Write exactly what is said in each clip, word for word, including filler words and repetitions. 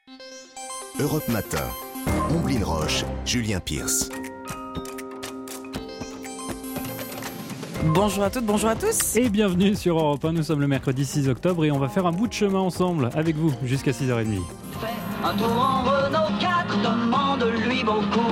Europe Matin, Omblin Roche, Julien Pierce. Bonjour à toutes, bonjour à tous. Et bienvenue sur Europe un, nous sommes le mercredi six octobre et on va faire un bout de chemin ensemble avec vous jusqu'à six heures trente. Fais un tour en Renault quatre, demande-lui beaucoup.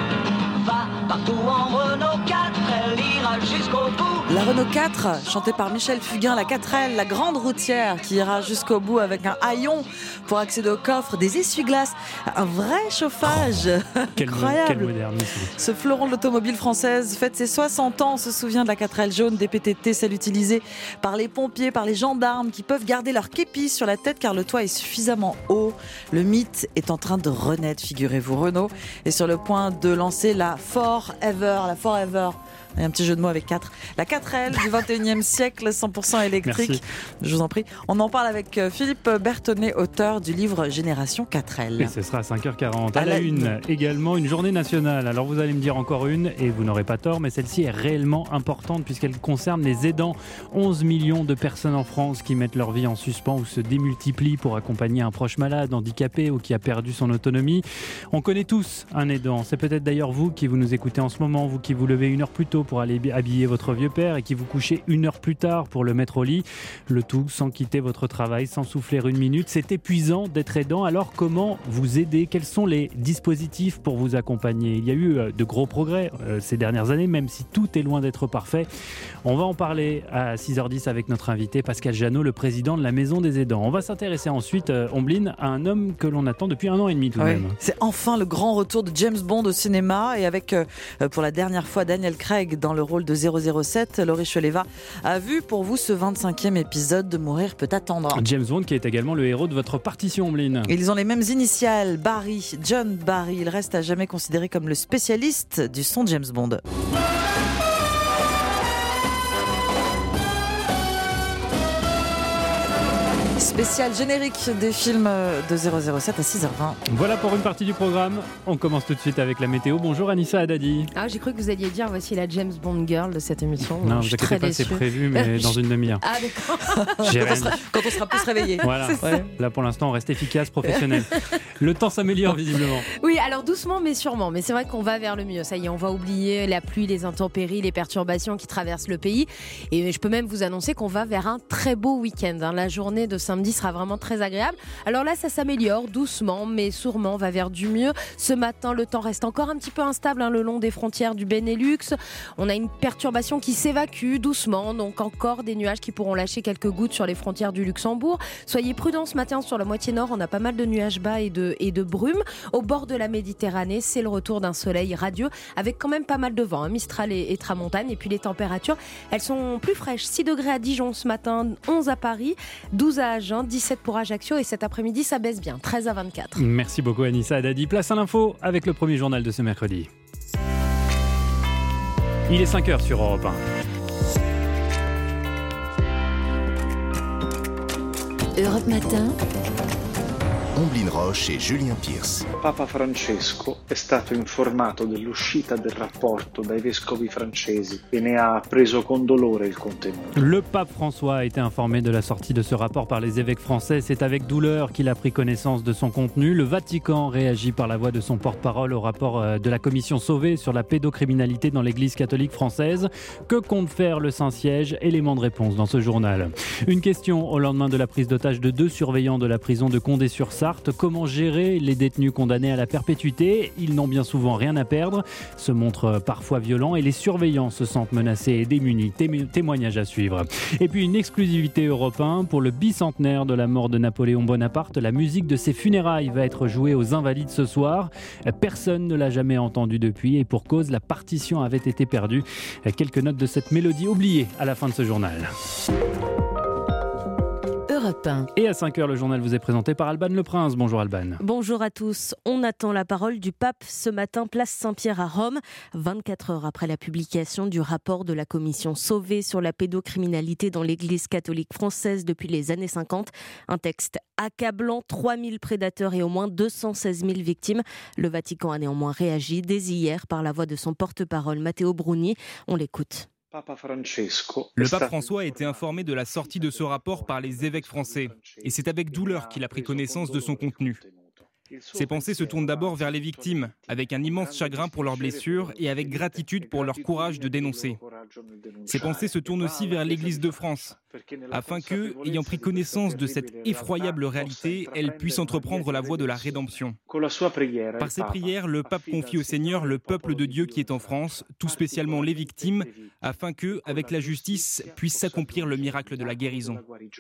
Va partout en Renault quatre, elle ira jusqu'au bout. La Renault quatre, chantée par Michel Fugain, la quatre L, la grande routière qui ira jusqu'au bout avec un haillon pour accéder au coffre, des essuie-glaces, un vrai chauffage. Oh, quel incroyable. Quel modernisme. Ce fleuron de l'automobile française fête ses soixante ans. On se souvient de la quatre L jaune des P T T, celle utilisée par les pompiers, par les gendarmes qui peuvent garder leur képi sur la tête car le toit est suffisamment haut. Le mythe est en train de renaître, figurez-vous. Renault est sur le point de lancer la Forever, la Forever. Il y a un petit jeu de mots avec quatre. La quatre L du vingt et unième siècle, cent pour cent électrique. Merci. Je vous en prie. On en parle avec Philippe Bertonnet, auteur du livre Génération quatre L. Et ce sera à cinq heures quarante. À, À la la une, également une journée nationale. Alors vous allez me dire encore une, et vous n'aurez pas tort, mais celle-ci est réellement importante puisqu'elle concerne les aidants. onze millions de personnes en France qui mettent leur vie en suspens ou se démultiplient pour accompagner un proche malade, handicapé ou qui a perdu son autonomie. On connaît tous un aidant. C'est peut-être d'ailleurs vous qui vous nous écoutez en ce moment, vous qui vous levez une heure plus tôt pour aller habiller votre vieux père et qui vous couchez une heure plus tard pour le mettre au lit. Le tout sans quitter votre travail, sans souffler une minute. C'est épuisant d'être aidant. Alors comment vous aider ? Quels sont les dispositifs pour vous accompagner ? Il y a eu de gros progrès euh, ces dernières années, même si tout est loin d'être parfait. On va en parler à six heures dix avec notre invité Pascal Jeannot, le président de la Maison des Aidants. On va s'intéresser ensuite, euh, Omblin, à un homme que l'on attend depuis un an et demi tout de Oui, même. c'est enfin le grand retour de James Bond au cinéma et avec euh, pour la dernière fois Daniel Craig dans le rôle de zéro zéro sept. Laurie Cheleva a vu pour vous ce vingt-cinquième épisode de Mourir peut attendre. James Bond qui est également le héros de votre partition, Omblin. Ils ont les mêmes initiales, Barry, John Barry. Il reste à jamais considéré comme le spécialiste du son de James Bond. Spécial générique des films de zéro zéro sept à six heures vingt. Voilà pour une partie du programme. On commence tout de suite avec la météo. Bonjour Anissa Haddadi. Ah, j'ai cru que vous alliez dire voici la James Bond girl de cette émission. Non, je vous suis inquiétez très pas, c'est déçue. prévu, mais dans une demi-heure. Ah, d'accord. J'ai Quand on rien sera, dit. quand on sera plus réveillé. Voilà. Ouais. Là pour l'instant, on reste efficace, professionnel. Le temps s'améliore visiblement. Oui, alors doucement mais sûrement. Mais c'est vrai qu'on va vers le mieux. Ça y est, on va oublier la pluie, les intempéries, les perturbations qui traversent le pays. Et je peux même vous annoncer qu'on va vers un très beau week-end. Hein. La journée de samedi sera vraiment très agréable. Alors là, ça s'améliore doucement, mais sûrement, on va vers du mieux. Ce matin, le temps reste encore un petit peu instable hein, le long des frontières du Benelux. On a une perturbation qui s'évacue doucement, donc encore des nuages qui pourront lâcher quelques gouttes sur les frontières du Luxembourg. Soyez prudents ce matin sur la moitié nord, on a pas mal de nuages bas et de, et de brume. Au bord de la Méditerranée, c'est le retour d'un soleil radieux avec quand même pas mal de vent, hein, Mistral et, et Tramontane. Et puis les températures, elles sont plus fraîches. six degrés à Dijon ce matin, onze à Paris, douze à Agen, dix-sept pour Ajaccio. Et cet après-midi, ça baisse bien, treize à vingt-quatre. Merci beaucoup Anissa Haddadi. Place à l'info avec le premier journal de ce mercredi. Il est cinq heures sur Europe un. Europe Matin, Omblin Roche et Julien Pierce. Papa Francesco è stato informato dell'uscita del rapporto dai vescovi francesi e ne ha appreso con dolore il contenuto. Le pape François a été informé de la sortie de ce rapport par les évêques français. C'est avec douleur qu'il a pris connaissance de son contenu. Le Vatican réagit par la voix de son porte-parole au rapport de la commission Sauvé sur la pédocriminalité dans l'église catholique française. Que compte faire le Saint-Siège ? Élément de réponse dans ce journal. Une question au lendemain de la prise d'otage de deux surveillants de la prison de Condé-sur-Sarthe. Comment gérer les détenus condamnés à la perpétuité ? Ils n'ont bien souvent rien à perdre, se montrent parfois violents et les surveillants se sentent menacés et démunis. Témo- témoignage à suivre. Et puis une exclusivité Europe un pour le bicentenaire de la mort de Napoléon Bonaparte. La musique de ses funérailles va être jouée aux Invalides ce soir. Personne ne l'a jamais entendue depuis et pour cause, la partition avait été perdue. Quelques notes de cette mélodie oubliée à la fin de ce journal. Europe un. Et à cinq heures, le journal vous est présenté par Alban Le Prince. Bonjour Alban. Bonjour à tous. On attend la parole du pape ce matin, place Saint-Pierre à Rome, vingt-quatre heures après la publication du rapport de la commission Sauvé sur la pédocriminalité dans l'église catholique française depuis les années cinquante. Un texte accablant, trois mille prédateurs et au moins deux cent seize mille victimes. Le Vatican a néanmoins réagi dès hier par la voix de son porte-parole Matteo Bruni. On l'écoute. Le pape François a été informé de la sortie de ce rapport par les évêques français. Et c'est avec douleur qu'il a pris connaissance de son contenu. Ses pensées se tournent d'abord vers les victimes, avec un immense chagrin pour leurs blessures et avec gratitude pour leur courage de dénoncer. Ses pensées se tournent aussi vers l'Église de France, afin que, ayant pris connaissance de cette effroyable réalité, elle puisse entreprendre la voie de la rédemption. Par ses prières, le pape confie au Seigneur le peuple de Dieu qui est en France, tout spécialement les victimes, afin que, avec la justice, puisse s'accomplir le miracle de la guérison.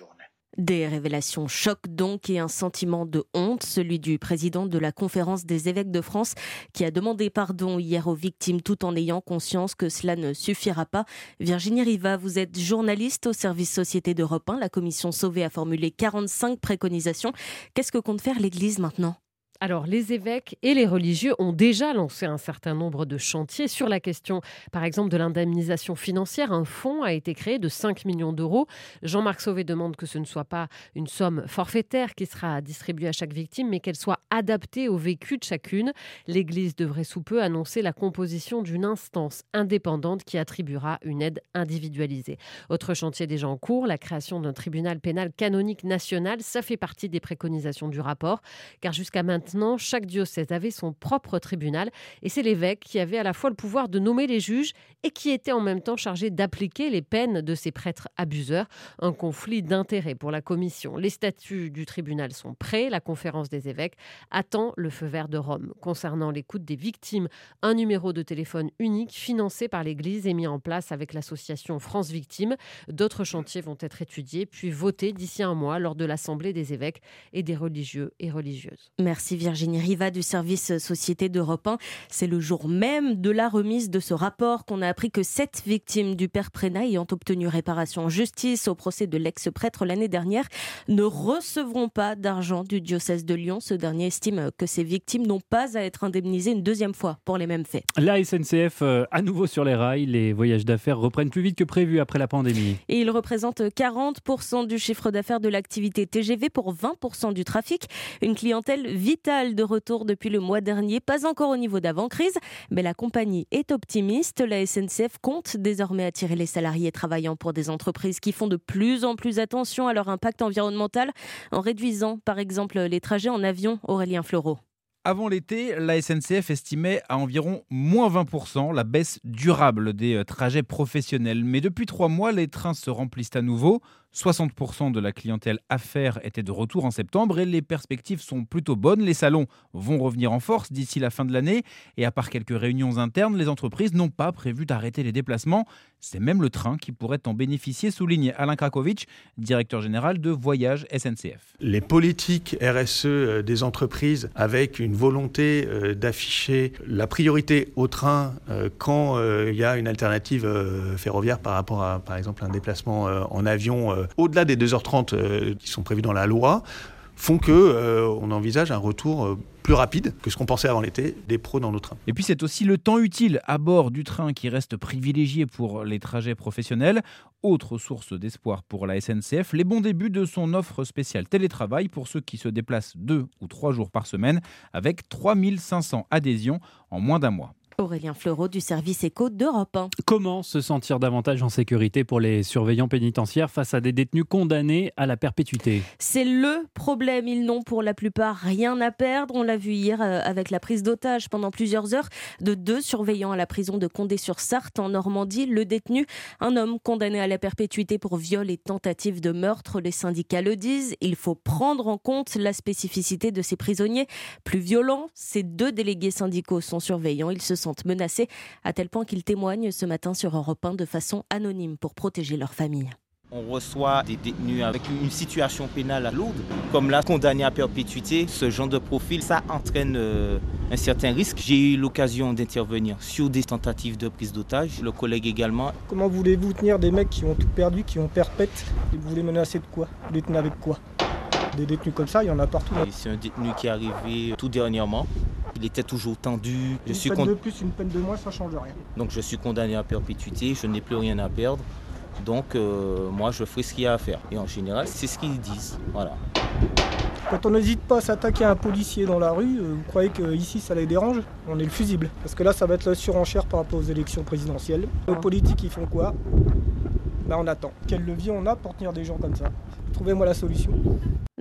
Des révélations choc donc et un sentiment de honte, celui du président de la Conférence des évêques de France qui a demandé pardon hier aux victimes tout en ayant conscience que cela ne suffira pas. Virginie Riva, vous êtes journaliste au service Société d'Europe un. La commission Sauvé a formulé quarante-cinq préconisations. Qu'est-ce que compte faire l'Église maintenant ? Alors, les évêques et les religieux ont déjà lancé un certain nombre de chantiers sur la question, par exemple, de l'indemnisation financière. Un fonds a été créé de cinq millions d'euros. Jean-Marc Sauvé demande que ce ne soit pas une somme forfaitaire qui sera distribuée à chaque victime, mais qu'elle soit adaptée au vécu de chacune. L'Église devrait sous peu annoncer la composition d'une instance indépendante qui attribuera une aide individualisée. Autre chantier déjà en cours, la création d'un tribunal pénal canonique national. Ça fait partie des préconisations du rapport, car jusqu'à maintenant, Maintenant, chaque diocèse avait son propre tribunal et c'est l'évêque qui avait à la fois le pouvoir de nommer les juges et qui était en même temps chargé d'appliquer les peines de ces prêtres abuseurs. Un conflit d'intérêts pour la commission. Les statuts du tribunal sont prêts. La conférence des évêques attend le feu vert de Rome. Concernant l'écoute des victimes, un numéro de téléphone unique financé par l'Église est mis en place avec l'association France Victimes. D'autres chantiers vont être étudiés puis votés d'ici un mois lors de l'Assemblée des évêques et des religieux et religieuses. Merci Virginie Riva du service Société d'Europe un. C'est le jour même de la remise de ce rapport qu'on a appris que sept victimes du père Prénat ayant obtenu réparation en justice au procès de l'ex-prêtre l'année dernière ne recevront pas d'argent du diocèse de Lyon. Ce dernier estime que ces victimes n'ont pas à être indemnisées une deuxième fois pour les mêmes faits. La S N C F euh, à nouveau sur les rails. Les voyages d'affaires reprennent plus vite que prévu après la pandémie. Et ils représentent quarante pour cent du chiffre d'affaires de l'activité T G V pour vingt pour cent du trafic. Une clientèle vitale de retour depuis le mois dernier, pas encore au niveau d'avant-crise, mais la compagnie est optimiste. La S N C F compte désormais attirer les salariés travaillant pour des entreprises qui font de plus en plus attention à leur impact environnemental en réduisant par exemple les trajets en avion. Aurélien Fleureau. Avant l'été, la S N C F estimait à environ moins vingt pour cent la baisse durable des trajets professionnels. Mais depuis trois mois, les trains se remplissent à nouveau. soixante pour cent de la clientèle affaires était de retour en septembre et les perspectives sont plutôt bonnes. Les salons vont revenir en force d'ici la fin de l'année. Et à part quelques réunions internes, les entreprises n'ont pas prévu d'arrêter les déplacements. C'est même le train qui pourrait en bénéficier, souligne Alain Krakowicz, directeur général de Voyage S N C F. Les politiques R S E des entreprises avec une volonté d'afficher la priorité au train quand il y a une alternative ferroviaire par rapport à, par exemple, un déplacement en avion au-delà des deux heures trente euh, qui sont prévues dans la loi, font qu'on euh, envisage un retour euh, plus rapide que ce qu'on pensait avant l'été des pros dans nos trains. Et puis c'est aussi le temps utile à bord du train qui reste privilégié pour les trajets professionnels. Autre source d'espoir pour la S N C F, les bons débuts de son offre spéciale télétravail pour ceux qui se déplacent deux ou trois jours par semaine avec trois mille cinq cents adhésions en moins d'un mois. Aurélien Fleureau du service éco d'Europe un. Comment se sentir davantage en sécurité pour les surveillants pénitentiaires face à des détenus condamnés à la perpétuité ? C'est le problème. Ils n'ont pour la plupart rien à perdre. On l'a vu hier avec la prise d'otage pendant plusieurs heures de deux surveillants à la prison de Condé-sur-Sarthe en Normandie. Le détenu, un homme condamné à la perpétuité pour viol et tentative de meurtre. Les syndicats le disent. Il faut prendre en compte la spécificité de ces prisonniers plus violents. Ces deux délégués syndicaux sont surveillants. Ils se sentent menacés à tel point qu'ils témoignent ce matin sur Europe un de façon anonyme pour protéger leur famille. On reçoit des détenus avec une situation pénale lourde, comme là, condamné à perpétuité. Ce genre de profil, ça entraîne euh, un certain risque. J'ai eu l'occasion d'intervenir sur des tentatives de prise d'otage, le collègue également. Comment voulez-vous tenir des mecs qui ont tout perdu, qui ont perpète, et vous les menacer de quoi? Vous les tenez avec quoi? Des détenus comme ça, il y en a partout. Et c'est un détenu qui est arrivé tout dernièrement. Il était toujours tendu. Je une suis peine con... de plus, une peine de moins, ça ne change rien. Donc je suis condamné à perpétuité, je n'ai plus rien à perdre. Donc euh, moi je ferai ce qu'il y a à faire. Et en général, c'est ce qu'ils disent. Voilà. Quand on n'hésite pas à s'attaquer à un policier dans la rue, vous croyez qu'ici ça les dérange? On est le fusible. Parce que là ça va être la surenchère par rapport aux élections présidentielles. Nos politiques ils font quoi? Ben on attend. Quel levier on a pour tenir des gens comme ça? Trouvez-moi la solution.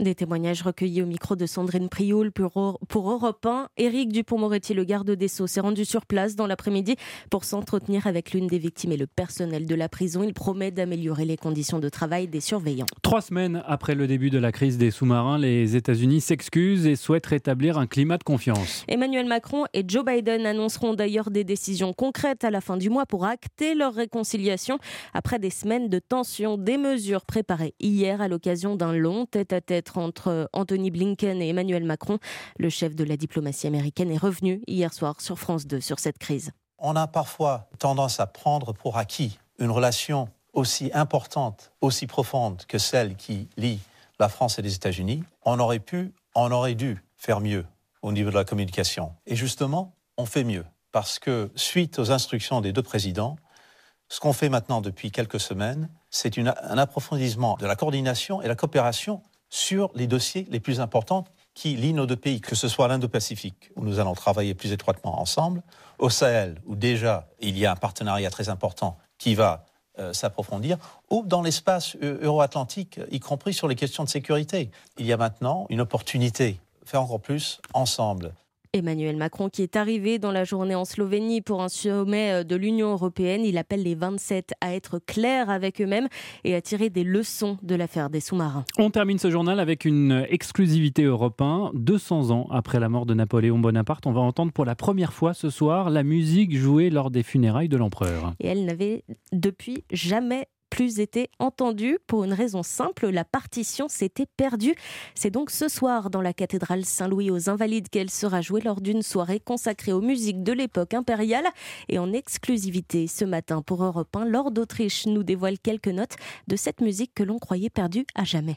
Des témoignages recueillis au micro de Sandrine Prioul pour, pour Europe un. Éric Dupond-Moretti, le garde des Sceaux, s'est rendu sur place dans l'après-midi pour s'entretenir avec l'une des victimes et le personnel de la prison. Il promet d'améliorer les conditions de travail des surveillants. Trois semaines après le début de la crise des sous-marins, les États-Unis s'excusent et souhaitent rétablir un climat de confiance. Emmanuel Macron et Joe Biden annonceront d'ailleurs des décisions concrètes à la fin du mois pour acter leur réconciliation après des semaines de tension. Des mesures préparées hier à l'occasion d'un long tête-à-tête entre Anthony Blinken et Emmanuel Macron. Le chef de la diplomatie américaine est revenu hier soir sur France deux sur cette crise. On a parfois tendance à prendre pour acquis une relation aussi importante, aussi profonde que celle qui lie la France et les États-Unis. On aurait pu, on aurait dû faire mieux au niveau de la communication. Et justement, on fait mieux. Parce que suite aux instructions des deux présidents, ce qu'on fait maintenant depuis quelques semaines, c'est une, un approfondissement de la coordination et la coopération sur les dossiers les plus importants qui lient nos deux pays, que ce soit l'Indo-Pacifique, où nous allons travailler plus étroitement ensemble, au Sahel, où déjà il y a un partenariat très important qui va euh, s'approfondir, ou dans l'espace euro-atlantique, y compris sur les questions de sécurité. Il y a maintenant une opportunité de faire encore plus ensemble. Emmanuel Macron qui est arrivé dans la journée en Slovénie pour un sommet de l'Union européenne. Il appelle les vingt-sept à être clairs avec eux-mêmes et à tirer des leçons de l'affaire des sous-marins. On termine ce journal avec une exclusivité Europe un. deux cents ans après la mort de Napoléon Bonaparte, on va entendre pour la première fois ce soir la musique jouée lors des funérailles de l'empereur. Et elle n'avait depuis jamais plus été entendue pour une raison simple, la partition s'était perdue. C'est donc ce soir dans la cathédrale Saint-Louis aux Invalides qu'elle sera jouée lors d'une soirée consacrée aux musiques de l'époque impériale. Et en exclusivité ce matin pour Europe un, Lord d'Autriche nous dévoile quelques notes de cette musique que l'on croyait perdue à jamais.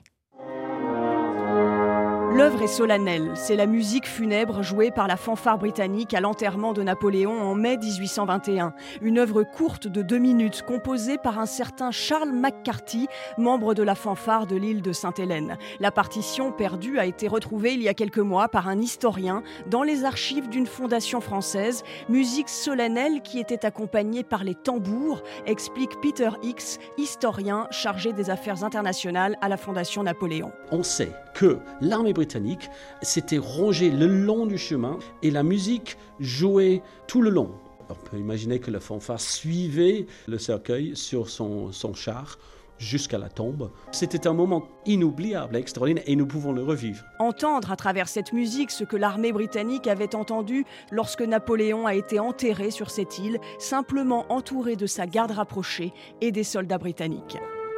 L'œuvre est solennelle, c'est la musique funèbre jouée par la fanfare britannique à l'enterrement de Napoléon en mai dix-huit cent vingt et un. Une œuvre courte de deux minutes composée par un certain Charles McCarthy, membre de la fanfare de l'île de Sainte-Hélène. La partition perdue a été retrouvée il y a quelques mois par un historien dans les archives d'une fondation française. Musique solennelle qui était accompagnée par les tambours, explique Peter Hicks, historien chargé des affaires internationales à la Fondation Napoléon. On sait que l'armée britannique s'était rangée le long du chemin et la musique jouait tout le long. On peut imaginer que la fanfare suivait le cercueil sur son, son char jusqu'à la tombe. C'était un moment inoubliable, extraordinaire, et nous pouvons le revivre. Entendre à travers cette musique ce que l'armée britannique avait entendu lorsque Napoléon a été enterré sur cette île, simplement entouré de sa garde rapprochée et des soldats britanniques.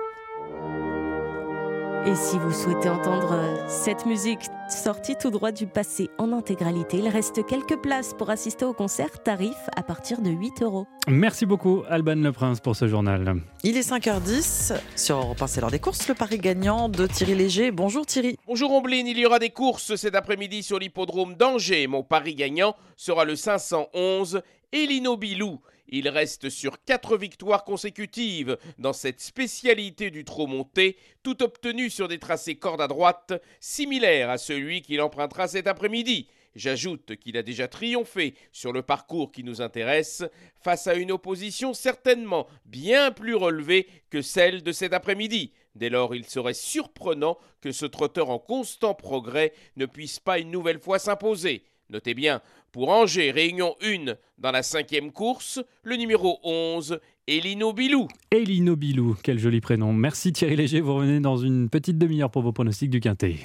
Et si vous souhaitez entendre cette musique sortie tout droit du passé en intégralité, il reste quelques places pour assister au concert, tarif à partir de huit euros. Merci beaucoup Alban Leprince pour ce journal. Il est cinq heures dix, sur Europe un, c'est l'heure des courses, le pari gagnant de Thierry Léger. Bonjour Thierry. Bonjour Ombline, il y aura des courses cet après-midi sur l'hippodrome d'Angers. Mon pari gagnant sera le cinq cent onze Elino Bilou. Il reste sur quatre victoires consécutives dans cette spécialité du trot monté, tout obtenu sur des tracés corde à droite, similaires à celui qu'il empruntera cet après-midi. J'ajoute qu'il a déjà triomphé sur le parcours qui nous intéresse, face à une opposition certainement bien plus relevée que celle de cet après-midi. Dès lors, il serait surprenant que ce trotteur en constant progrès ne puisse pas une nouvelle fois s'imposer. Notez bien, pour Angers, Réunion un, dans la cinquième course, le numéro onze, Elino Bilou. Elino Bilou, quel joli prénom. Merci Thierry Léger, vous revenez dans une petite demi-heure pour vos pronostics du Quintet.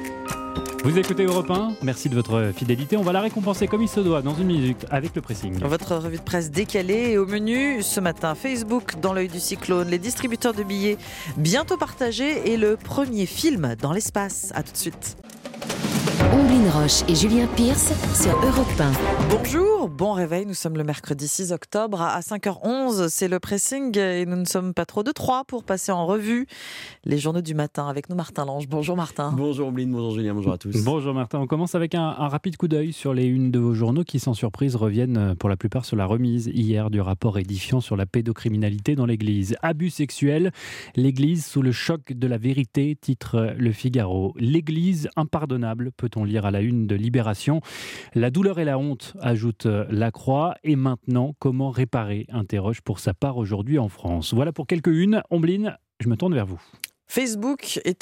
Vous écoutez Europe un, merci de votre fidélité. On va la récompenser comme il se doit dans une minute avec le pressing. Votre revue de presse décalée et au menu ce matin, Facebook dans l'œil du cyclone, les distributeurs de billets bientôt partagés et le premier film dans l'espace. À tout de suite. Omblin Roche et Julien Pierce sur Europe un. Bonjour, bon réveil, nous sommes le mercredi six octobre à cinq heures onze, c'est le pressing et nous ne sommes pas trop de trois pour passer en revue les journaux du matin avec nous Martin Lange. Bonjour Martin. Bonjour Omblin, bonjour Julien, bonjour à tous. Bonjour Martin, on commence avec un, un rapide coup d'œil sur les unes de vos journaux qui sans surprise reviennent pour la plupart sur la remise hier du rapport édifiant sur la pédocriminalité dans l'église. Abus sexuels, l'église sous le choc de la vérité, titre Le Figaro. L'église impardonnable, peut-on lire à la une de Libération. La douleur et la honte, ajoute La Croix. Et maintenant, comment réparer, interroge pour sa part aujourd'hui en France. Voilà pour quelques unes. Ombline, je me tourne vers vous. Facebook est-il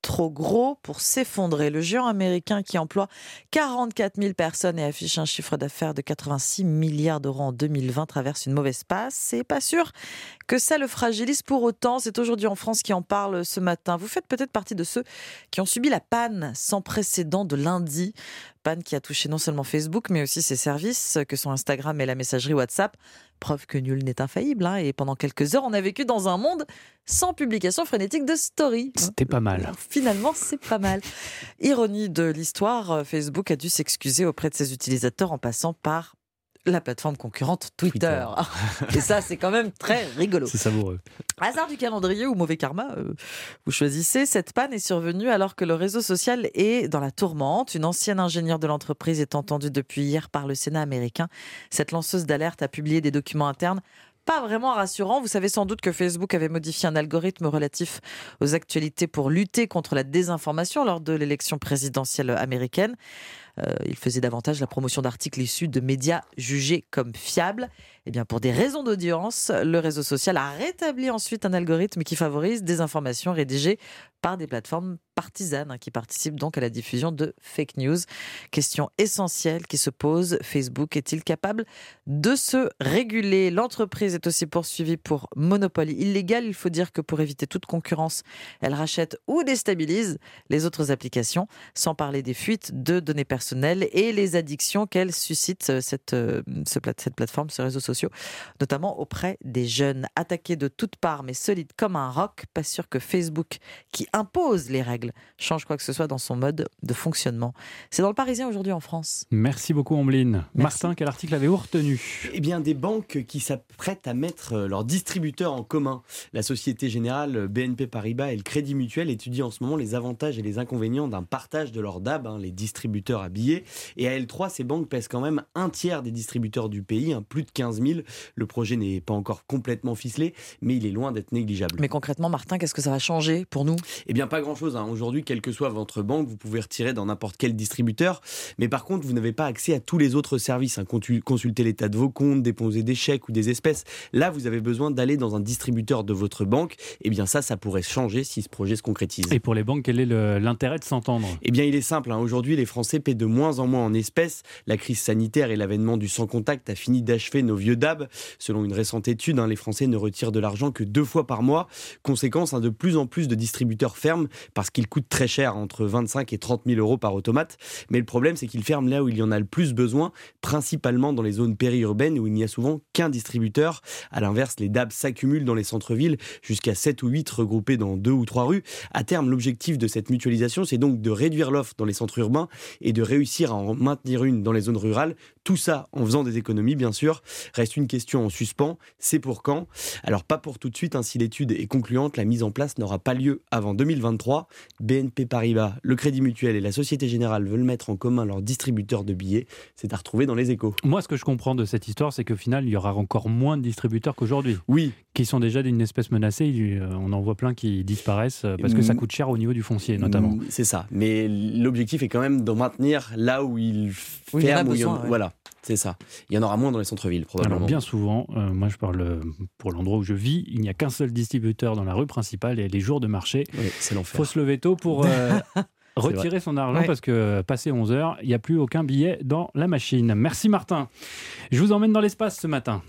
trop gros pour s'effondrer. Le géant américain qui emploie quarante-quatre mille personnes et affiche un chiffre d'affaires de quatre-vingt-six milliards d'euros en deux mille vingt traverse une mauvaise passe. C'est pas sûr que ça le fragilise pour autant. C'est Aujourd'hui en France qui en parle ce matin. Vous faites peut-être partie de ceux qui ont subi la panne sans précédent de lundi. Panne qui a touché non seulement Facebook, mais aussi ses services que sont Instagram et la messagerie WhatsApp. Preuve que nul n'est infaillible. Hein. Et pendant quelques heures, on a vécu dans un monde sans publication frénétique de story. C'était pas mal. Finalement, c'est pas mal. Ironie de l'histoire, Facebook a dû s'excuser auprès de ses utilisateurs en passant par la plateforme concurrente Twitter. Twitter. Et ça, c'est quand même très rigolo. C'est savoureux. Hasard du calendrier ou mauvais karma, euh, vous choisissez. Cette panne est survenue alors que le réseau social est dans la tourmente. Une ancienne ingénieure de l'entreprise est entendue depuis hier par le Sénat américain. Cette lanceuse d'alerte a publié des documents internes pas vraiment rassurants. Vous savez sans doute que Facebook avait modifié un algorithme relatif aux actualités pour lutter contre la désinformation lors de l'élection présidentielle américaine. Euh, il faisait davantage la promotion d'articles issus de médias jugés comme fiables. Eh bien, pour des raisons d'audience, le réseau social a rétabli ensuite un algorithme qui favorise des informations rédigées par des plateformes partisanes hein, qui participent donc à la diffusion de fake news. Question essentielle qui se pose, Facebook est-il capable de se réguler ? L'entreprise est aussi poursuivie pour monopole illégal. Il faut dire que pour éviter toute concurrence, elle rachète ou déstabilise les autres applications, sans parler des fuites de données personnelles et les addictions qu'elle suscite, cette, cette plateforme, ces réseaux sociaux, notamment auprès des jeunes. Attaqués de toutes parts, mais solides comme un roc, pas sûr que Facebook, qui impose les règles, change quoi que ce soit dans son mode de fonctionnement. C'est dans le Parisien aujourd'hui en France. Merci beaucoup Ombline. Merci. Martin, quel article avez-vous retenu ? Eh bien, des banques qui s'apprêtent à mettre leurs distributeurs en commun. La Société Générale, B N P Paribas et le Crédit Mutuel étudient en ce moment les avantages et les inconvénients d'un partage de leurs D A B, hein, les distributeurs à billets. Et à L trois, ces banques pèsent quand même un tiers des distributeurs du pays, hein, plus de quinze mille. Le projet n'est pas encore complètement ficelé, mais il est loin d'être négligeable. Mais concrètement, Martin, qu'est-ce que ça va changer pour nous ? Eh bien, pas grand-chose. Hein. Aujourd'hui, quelle que soit votre banque, vous pouvez retirer dans n'importe quel distributeur. Mais par contre, vous n'avez pas accès à tous les autres services. Hein. Consulter l'état de vos comptes, déposer des chèques ou des espèces. Là, vous avez besoin d'aller dans un distributeur de votre banque. Eh bien, ça, ça pourrait changer si ce projet se concrétise. Et pour les banques, quel est le, l'intérêt de s'entendre ? Eh bien, il est simple. Hein. Aujourd'hui, les Français paient de moins en moins en espèces. La crise sanitaire et l'avènement du sans-contact a fini d'achever nos vieux D A B. Selon une récente étude, hein, les Français ne retirent de l'argent que deux fois par mois. Conséquence, hein, de plus en plus de distributeurs ferment parce qu'ils coûtent très cher, entre vingt-cinq et trente mille euros par automate. Mais le problème, c'est qu'ils ferment là où il y en a le plus besoin, principalement dans les zones périurbaines où il n'y a souvent qu'un distributeur. À l'inverse, les D A B s'accumulent dans les centres-villes, jusqu'à sept ou huit regroupés dans deux ou trois rues. À terme, l'objectif de cette mutualisation, c'est donc de réduire l'offre dans les centres urbains et de réussir à en maintenir une dans les zones rurales. Tout ça en faisant des économies, bien sûr. Reste une question en suspens, c'est pour quand ? Alors pas pour tout de suite, hein, si l'étude est concluante, la mise en place n'aura pas lieu avant deux mille vingt-trois. B N P Paribas, le Crédit Mutuel et la Société Générale veulent mettre en commun leurs distributeurs de billets. C'est à retrouver dans les Échos. Moi, ce que je comprends de cette histoire, c'est qu'au final, il y aura encore moins de distributeurs qu'aujourd'hui. Oui. Qui sont déjà d'une espèce menacée. On en voit plein qui disparaissent parce que ça coûte cher au niveau du foncier, notamment. C'est ça. Mais l'objectif est quand même de maintenir là où ils ferment. Oui, il y en a besoin, il... ouais. Voilà. C'est ça. Il y en aura moins dans les centres-villes, probablement. Alors, bien souvent, euh, moi je parle pour l'endroit où je vis, il n'y a qu'un seul distributeur dans la rue principale et les jours de marché, oui, c'est l'enfer. Il faut se lever tôt pour euh, retirer son argent ouais. parce que passé onze heures, il n'y a plus aucun billet dans la machine. Merci Martin. Je vous emmène dans l'espace ce matin.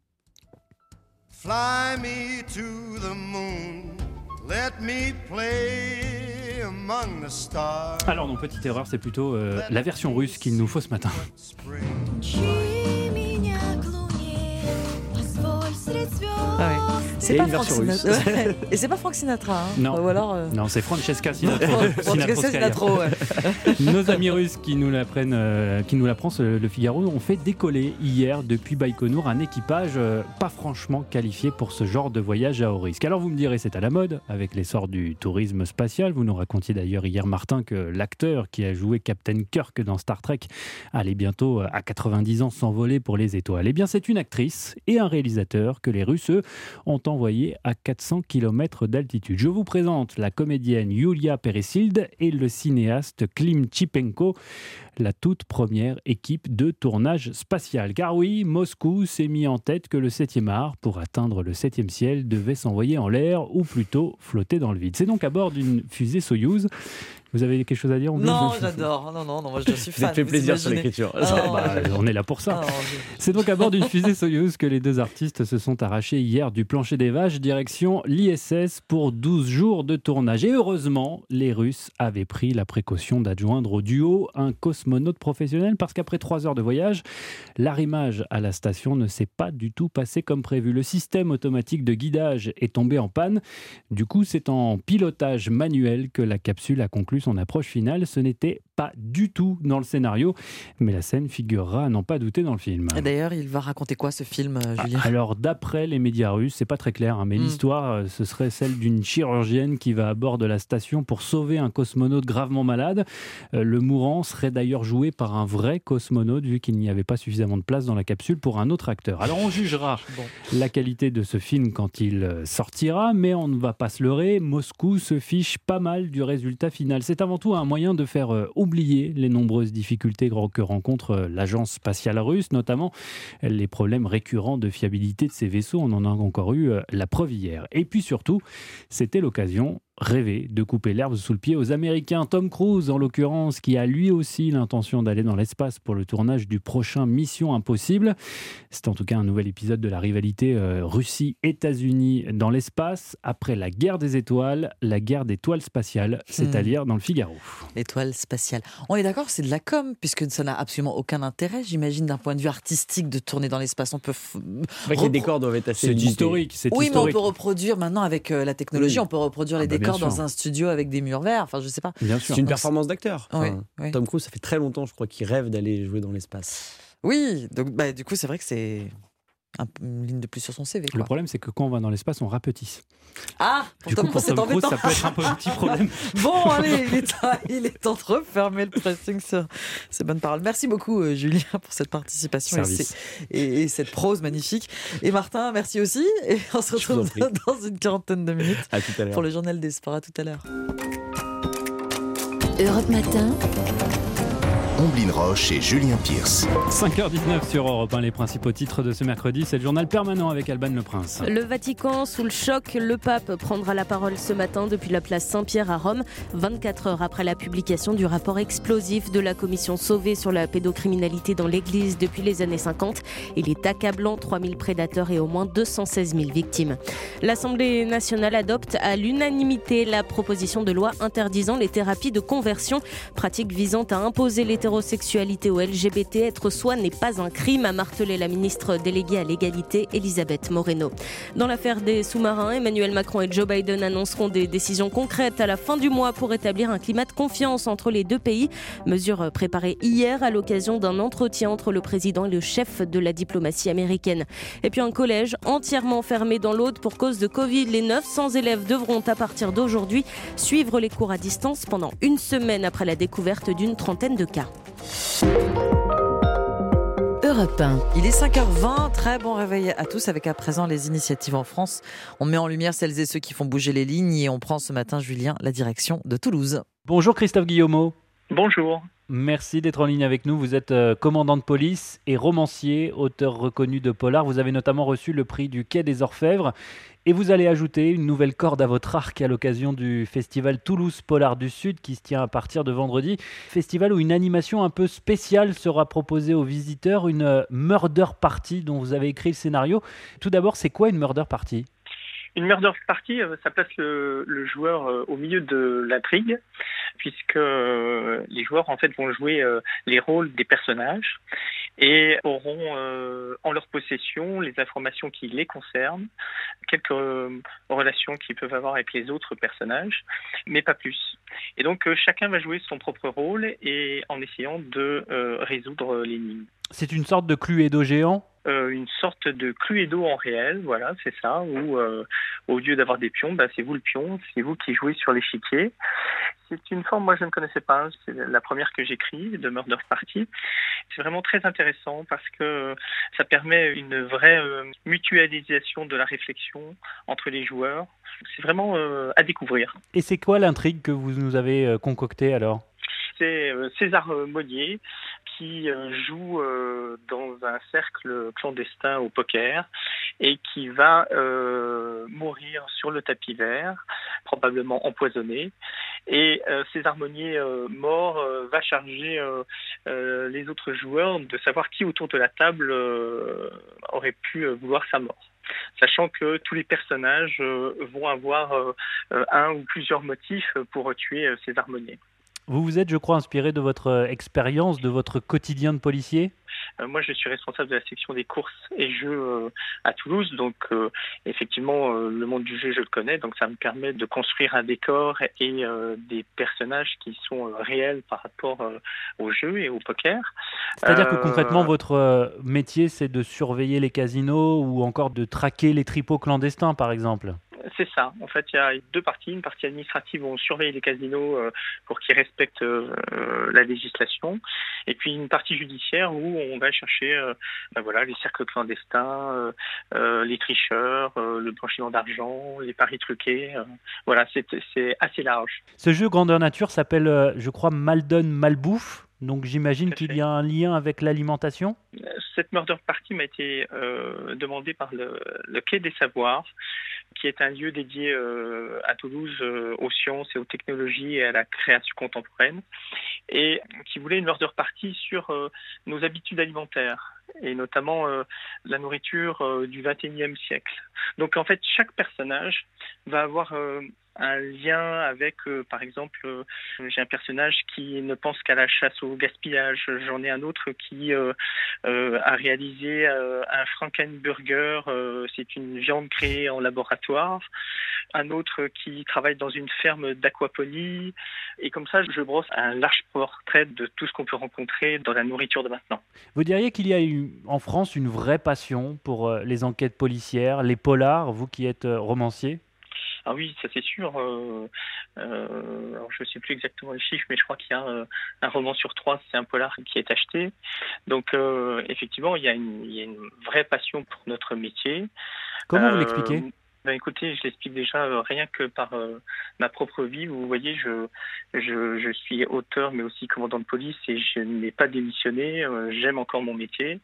Fly me to the moon, let me play among the stars. Alors non, petite erreur, c'est plutôt euh, la version russe qu'il nous faut ce matin. Ah ouais. C'est pas Frank Sinatra. Ouais. Et c'est pas Frank Sinatra. Hein. Non. Ou alors, euh... non, c'est Francesca Sinatra. Sinatra ouais. Nos amis russes qui nous l'apprennent, euh, qui nous l'apprennent, le Figaro, ont fait décoller hier depuis Baïkonour un équipage euh, pas franchement qualifié pour ce genre de voyage à haut risque. Alors vous me direz, c'est à la mode avec l'essor du tourisme spatial. Vous nous racontiez d'ailleurs hier, Martin, que l'acteur qui a joué Captain Kirk dans Star Trek allait bientôt à quatre-vingt-dix ans s'envoler pour les étoiles. Eh bien, c'est une actrice et un réalisateur que les Russes, eux, ont envoyé à quatre cents kilomètres d'altitude. Je vous présente la comédienne Yulia Peresild et le cinéaste Klim Chipenko. la toute première équipe de tournage spatial. Car oui, Moscou s'est mis en tête que le septième art, pour atteindre le septième ciel, devait s'envoyer en l'air ou plutôt flotter dans le vide. C'est donc à bord d'une fusée Soyouz. Vous avez quelque chose à dire? Non, j'adore. Non, non, non, moi je suis fan. Ça te fait plaisir sur l'écriture. Ah, non, bah, on est là pour ça. Ah, je... C'est donc à bord d'une fusée Soyouz que les deux artistes se sont arrachés hier du plancher des vaches direction l'I S S pour douze jours de tournage. Et heureusement, les Russes avaient pris la précaution d'adjoindre au duo un cosmonaute professionnel parce qu'après trois heures de voyage, l'arrimage à la station ne s'est pas du tout passé comme prévu. Le système automatique de guidage est tombé en panne. Du coup, c'est en pilotage manuel que la capsule a conclu son approche finale. Ce n'était pas du tout dans le scénario, mais la scène figurera à n'en pas douter dans le film. Et d'ailleurs, il va raconter quoi ce film, Julien? Alors, d'après les médias russes, c'est pas très clair, hein, mais mm. l'histoire, ce serait celle d'une chirurgienne qui va à bord de la station pour sauver un cosmonaute gravement malade. Euh, le mourant serait d'ailleurs joué par un vrai cosmonaute, vu qu'il n'y avait pas suffisamment de place dans la capsule pour un autre acteur. Alors, on jugera bon. la qualité de ce film quand il sortira, mais on ne va pas se leurrer, Moscou se fiche pas mal du résultat final. C'est avant tout un moyen de faire euh, oublier les nombreuses difficultés que rencontre l'agence spatiale russe, notamment les problèmes récurrents de fiabilité de ces vaisseaux. On en a encore eu la preuve hier. Et puis surtout, c'était l'occasion rêver de couper l'herbe sous le pied aux Américains. Tom Cruise, en l'occurrence, qui a lui aussi l'intention d'aller dans l'espace pour le tournage du prochain Mission Impossible. C'est en tout cas un nouvel épisode de la rivalité euh, Russie-États-Unis dans l'espace, après la guerre des étoiles, la guerre des toiles spatiales, c'est à lire dans le Figaro. L'étoile spatiale. On est d'accord, c'est de la com, puisque ça n'a absolument aucun intérêt, j'imagine, d'un point de vue artistique, de tourner dans l'espace. On peut... F... C'est vrai que les décors doivent être assez... C'est historique. C'est oui, historique. mais on peut reproduire, maintenant, avec euh, la technologie, oui. on peut reproduire les ah bah, décors dans un studio avec des murs verts, enfin je sais pas. Bien sûr. C'est une donc, performance d'acteur. Oui, enfin, oui. Tom Cruise, ça fait très longtemps, je crois, qu'il rêve d'aller jouer dans l'espace. Oui, donc bah, du coup c'est vrai que c'est un, une ligne de plus sur son C V. Quoi. Le problème, c'est que quand on va dans l'espace, on rapetisse. Ah, pour du Tom coup, pour Cruise, Tom Cruise, c'est ça peut être un peu un petit problème. Bon, allez, il est, temps, il est temps de refermer le pressing sur ces bonnes paroles. Merci beaucoup, euh, Julien, pour cette participation et, ces, et, et cette prose magnifique. Et Martin, merci aussi. Et on se retrouve dans une quarantaine de minutes à tout à l'heure. Pour le journal des sports. À tout à l'heure. Europe Matin. Omblin Roche et Julien Pierce. cinq heures dix-neuf sur Europe un, les principaux titres de ce mercredi, c'est le journal permanent avec Alban Le Prince. Le Vatican sous le choc, le pape prendra la parole ce matin depuis la place Saint-Pierre à Rome, vingt-quatre heures après la publication du rapport explosif de la commission Sauvé sur la pédocriminalité dans l'église depuis les années cinquante. Il est accablant, trois mille prédateurs et au moins deux cent seize mille victimes. L'Assemblée nationale adopte à l'unanimité la proposition de loi interdisant les thérapies de conversion, pratique visant à imposer l'hétérosexualité aux L G B T. Être soi n'est pas un crime, a martelé la ministre déléguée à l'égalité, Elisabeth Moreno. Dans l'affaire des sous-marins, Emmanuel Macron et Joe Biden annonceront des décisions concrètes à la fin du mois pour établir un climat de confiance entre les deux pays. Mesure préparée hier à l'occasion d'un entretien entre le président et le chef de la diplomatie américaine. Et puis un collège entièrement fermé dans l'Aude pour cause de Covid. Les neuf cents élèves devront à partir d'aujourd'hui suivre les cours à distance pendant une semaine après la découverte d'une trentaine de cas. Europe un. Il est cinq heures vingt, très bon réveil à tous avec à présent les initiatives en France. On met en lumière celles et ceux qui font bouger les lignes et on prend ce matin, Julien, la direction de Toulouse. Bonjour Christophe Guillemot. Bonjour. Merci d'être en ligne avec nous. Vous êtes commandant de police et romancier, auteur reconnu de polar. Vous avez notamment reçu le prix du Quai des Orfèvres. Et vous allez ajouter une nouvelle corde à votre arc à l'occasion du festival Toulouse Polar du Sud qui se tient à partir de vendredi. Festival où une animation un peu spéciale sera proposée aux visiteurs, une murder party dont vous avez écrit le scénario. Tout d'abord, c'est quoi une murder party ? Une murder party, ça place le, le joueur au milieu de l'intrigue, puisque les joueurs en fait vont jouer les rôles des personnages et auront euh, en leur possession les informations qui les concernent, quelques euh, relations qu'ils peuvent avoir avec les autres personnages, mais pas plus. Et donc euh, chacun va jouer son propre rôle et en essayant de euh, résoudre l'énigme. C'est une sorte de Cluedo géant ? Euh, une sorte de Cluedo en réel, voilà, c'est ça, où euh, au lieu d'avoir des pions, bah, c'est vous le pion, c'est vous qui jouez sur l'échiquier. C'est une forme, moi je ne connaissais pas, c'est la première que j'écris, de Murder Party. C'est vraiment très intéressant parce que ça permet une vraie euh, mutualisation de la réflexion entre les joueurs. C'est vraiment euh, à découvrir. Et c'est quoi l'intrigue que vous nous avez euh, concoctée alors ? c'est César Monnier qui joue dans un cercle clandestin au poker et qui va euh, mourir sur le tapis vert, probablement empoisonné. Et euh, César Monnier, euh, mort, euh, va charger euh, euh, les autres joueurs de savoir qui autour de la table euh, aurait pu euh, vouloir sa mort. Sachant que tous les personnages euh, vont avoir euh, un ou plusieurs motifs pour tuer euh, César Monnier. Vous vous êtes, je crois, inspiré de votre expérience, de votre quotidien de policier ? Euh, moi, je suis responsable de la section des courses et jeux euh, à Toulouse. Donc, euh, effectivement, euh, le monde du jeu, je le connais. Donc, ça me permet de construire un décor et euh, des personnages qui sont euh, réels par rapport euh, au jeu et au poker. C'est-à-dire euh... que concrètement, votre euh, métier, c'est de surveiller les casinos ou encore de traquer les tripots clandestins, par exemple ? C'est ça. En fait, il y a deux parties. Une partie administrative où on surveille les casinos euh, pour qu'ils respectent euh, la législation. Et puis une partie judiciaire où on va chercher euh, ben voilà, les cercles clandestins, euh, euh, les tricheurs, euh, le blanchiment d'argent, les paris truqués. Euh, voilà, c'est, c'est assez large. Ce jeu grandeur nature s'appelle, euh, je crois, Maldonne Malbouffe. Donc j'imagine qu'il y a un lien avec l'alimentation ? Cette murder party m'a été euh, demandée par le, le Quai des Savoirs, qui est un lieu dédié euh, à Toulouse euh, aux sciences et aux technologies et à la création contemporaine, et qui voulait une murder party sur euh, nos habitudes alimentaires, et notamment euh, la nourriture euh, du vingt et unième siècle. Donc en fait, chaque personnage va avoir euh, un lien avec, euh, par exemple, euh, j'ai un personnage qui ne pense qu'à la chasse au gaspillage. J'en ai un autre qui euh, euh, a réalisé euh, un Frankenburger, euh, c'est une viande créée en laboratoire. Un autre qui travaille dans une ferme d'aquaponie. Et comme ça, je brosse un large portrait de tout ce qu'on peut rencontrer dans la nourriture de maintenant. Vous diriez qu'il y a eu, en France une vraie passion pour euh, les enquêtes policières, les polars, vous qui êtes euh, romancier ? Ah oui, ça c'est sûr. Euh, euh, alors je ne sais plus exactement les chiffres, mais je crois qu'il y a euh, un roman sur trois, c'est un polar qui est acheté. Donc euh, effectivement, il y a une, il y a une vraie passion pour notre métier. Comment euh, vous l'expliquez ? Ben écoutez, je l'explique déjà euh, rien que par euh, ma propre vie. Vous voyez, je, je, je suis auteur, mais aussi commandant de police, et je n'ai pas démissionné. Euh, j'aime encore mon métier.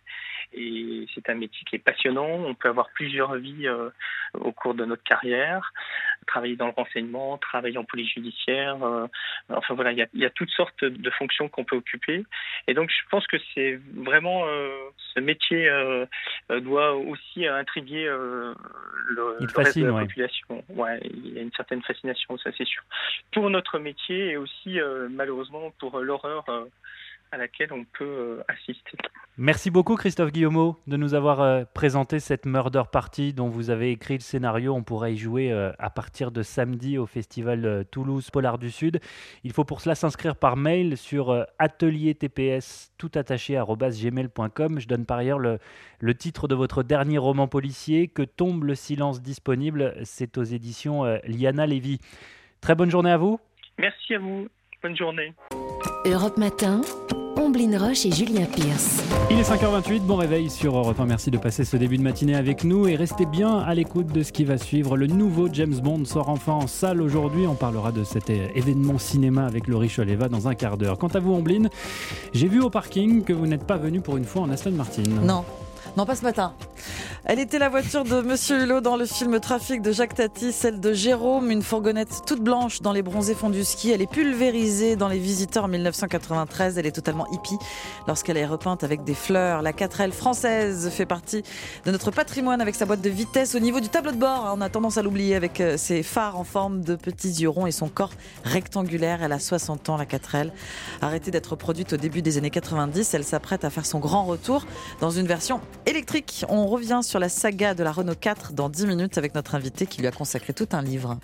Et c'est un métier qui est passionnant. On peut avoir plusieurs vies euh, au cours de notre carrière. Travailler dans le renseignement, travailler en police judiciaire. Euh, enfin voilà, il y a, il y a toutes sortes de fonctions qu'on peut occuper. Et donc je pense que c'est vraiment euh, ce métier euh, doit aussi intriguer euh, le, il le fascine, reste de la ouais. population. Ouais, il y a une certaine fascination, ça c'est sûr. Pour notre métier et aussi euh, malheureusement pour l'horreur euh, à laquelle on peut euh, assister. Merci beaucoup Christophe Guillemot de nous avoir euh, présenté cette Murder Party dont vous avez écrit le scénario. On pourra y jouer euh, à partir de samedi au festival euh, Toulouse Polar du Sud. Il faut pour cela s'inscrire par mail sur euh, atelier t p s tout attaché arobase gmail point com. Je donne par ailleurs le, le titre de votre dernier roman policier, Que tombe le silence, disponible. C'est aux éditions euh, Liana Lévy. Très bonne journée à vous. Merci à vous. Bonne journée. Europe Matin, Omblin Roche et Julien Pierce. Il est cinq heures vingt-huit, bon réveil sur Europe un. Merci de passer ce début de matinée avec nous et restez bien à l'écoute de ce qui va suivre. Le nouveau James Bond sort enfin en salle aujourd'hui. On parlera de cet événement cinéma avec Laurie Choleva dans un quart d'heure. Quant à vous, Omblin, j'ai vu au parking que vous n'êtes pas venu pour une fois en Aston Martin. Non. Non, pas ce matin. Elle était la voiture de Monsieur Hulot dans le film Trafic de Jacques Tati, celle de Jérôme, une fourgonnette toute blanche dans les bronzés fonds du ski. Elle est pulvérisée dans Les Visiteurs en dix-neuf cent quatre-vingt-treize. Elle est totalement hippie lorsqu'elle est repeinte avec des fleurs. La quatre L française fait partie de notre patrimoine avec sa boîte de vitesse au niveau du tableau de bord. On a tendance à l'oublier avec ses phares en forme de petits yeux ronds et son corps rectangulaire. Elle a soixante ans, la quatre L. Arrêtée d'être produite au début des années quatre-vingt-dix, elle s'apprête à faire son grand retour dans une version électrique. On revient sur la saga de la Renault quatre dans dix minutes avec notre invité qui lui a consacré tout un livre.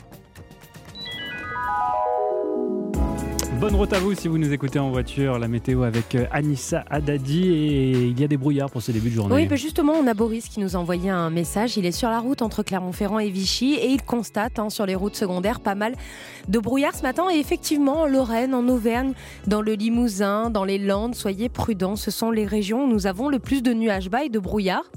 Bonne route à vous si vous nous écoutez en voiture. La météo avec Anissa Haddadi et il y a des brouillards pour ce début de journée. Oui, bah justement, on a Boris qui nous a envoyé un message. Il est sur la route entre Clermont-Ferrand et Vichy et il constate hein, sur les routes secondaires pas mal de brouillards ce matin. Et effectivement, en Lorraine, en Auvergne, dans le Limousin, dans les Landes, soyez prudents. Ce sont les régions où nous avons le plus de nuages bas et de brouillards.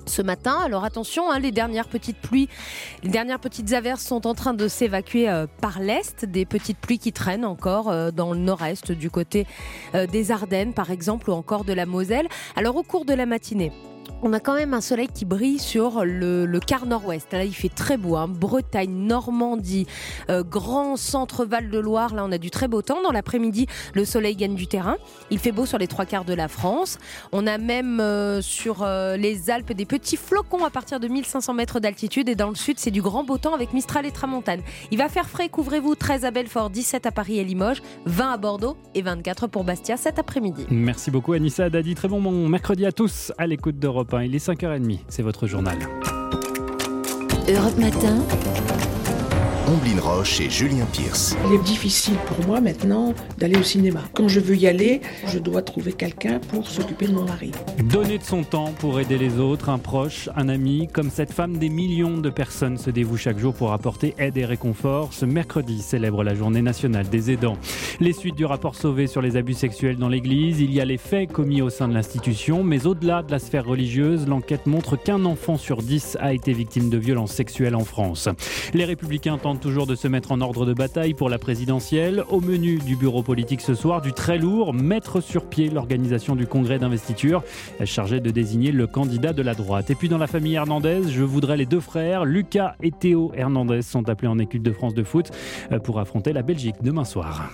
ce matin. Alors attention, hein, les dernières petites pluies, les dernières petites averses sont en train de s'évacuer euh, par l'est. Des petites pluies qui traînent encore euh, dans le nord-est, du côté euh, des Ardennes par exemple, ou encore de la Moselle. Alors au cours de la matinée, on a quand même un soleil qui brille sur le, le quart nord-ouest. Là, il fait très beau. Hein. Bretagne, Normandie, euh, grand centre Val-de-Loire. Là, on a du très beau temps. Dans l'après-midi, le soleil gagne du terrain. Il fait beau sur les trois quarts de la France. On a même euh, sur euh, les Alpes des petits flocons à partir de mille cinq cents mètres d'altitude. Et dans le sud, c'est du grand beau temps avec Mistral et Tramontane. Il va faire frais. Couvrez-vous. treize à Belfort, dix-sept à Paris et Limoges, vingt à Bordeaux et vingt-quatre pour Bastia cet après-midi. Merci beaucoup Anissa Haddadi. Très bon mercredi à tous à l'écoute d'Europe. Il est cinq heures trente, c'est votre journal. Europe Matin. Omblin Roche et Julien Pierce. Il est difficile pour moi maintenant d'aller au cinéma. Quand je veux y aller, je dois trouver quelqu'un pour s'occuper de mon mari. Donner de son temps pour aider les autres, un proche, un ami, comme cette femme, des millions de personnes se dévouent chaque jour pour apporter aide et réconfort. Ce mercredi célèbre la journée nationale des aidants. Les suites du rapport Sauvé sur les abus sexuels dans l'église, il y a les faits commis au sein de l'institution, mais au-delà de la sphère religieuse, l'enquête montre qu'un enfant sur dix a été victime de violences sexuelles en France. Les Républicains tentent toujours de se mettre en ordre de bataille pour la présidentielle. Au menu du bureau politique ce soir, du très lourd, mettre sur pied l'organisation du congrès d'investiture, chargé de désigner le candidat de la droite. Et puis dans la famille Hernandez, je voudrais les deux frères, Lucas et Théo Hernandez, sont appelés en équipe de France de foot pour affronter la Belgique demain soir.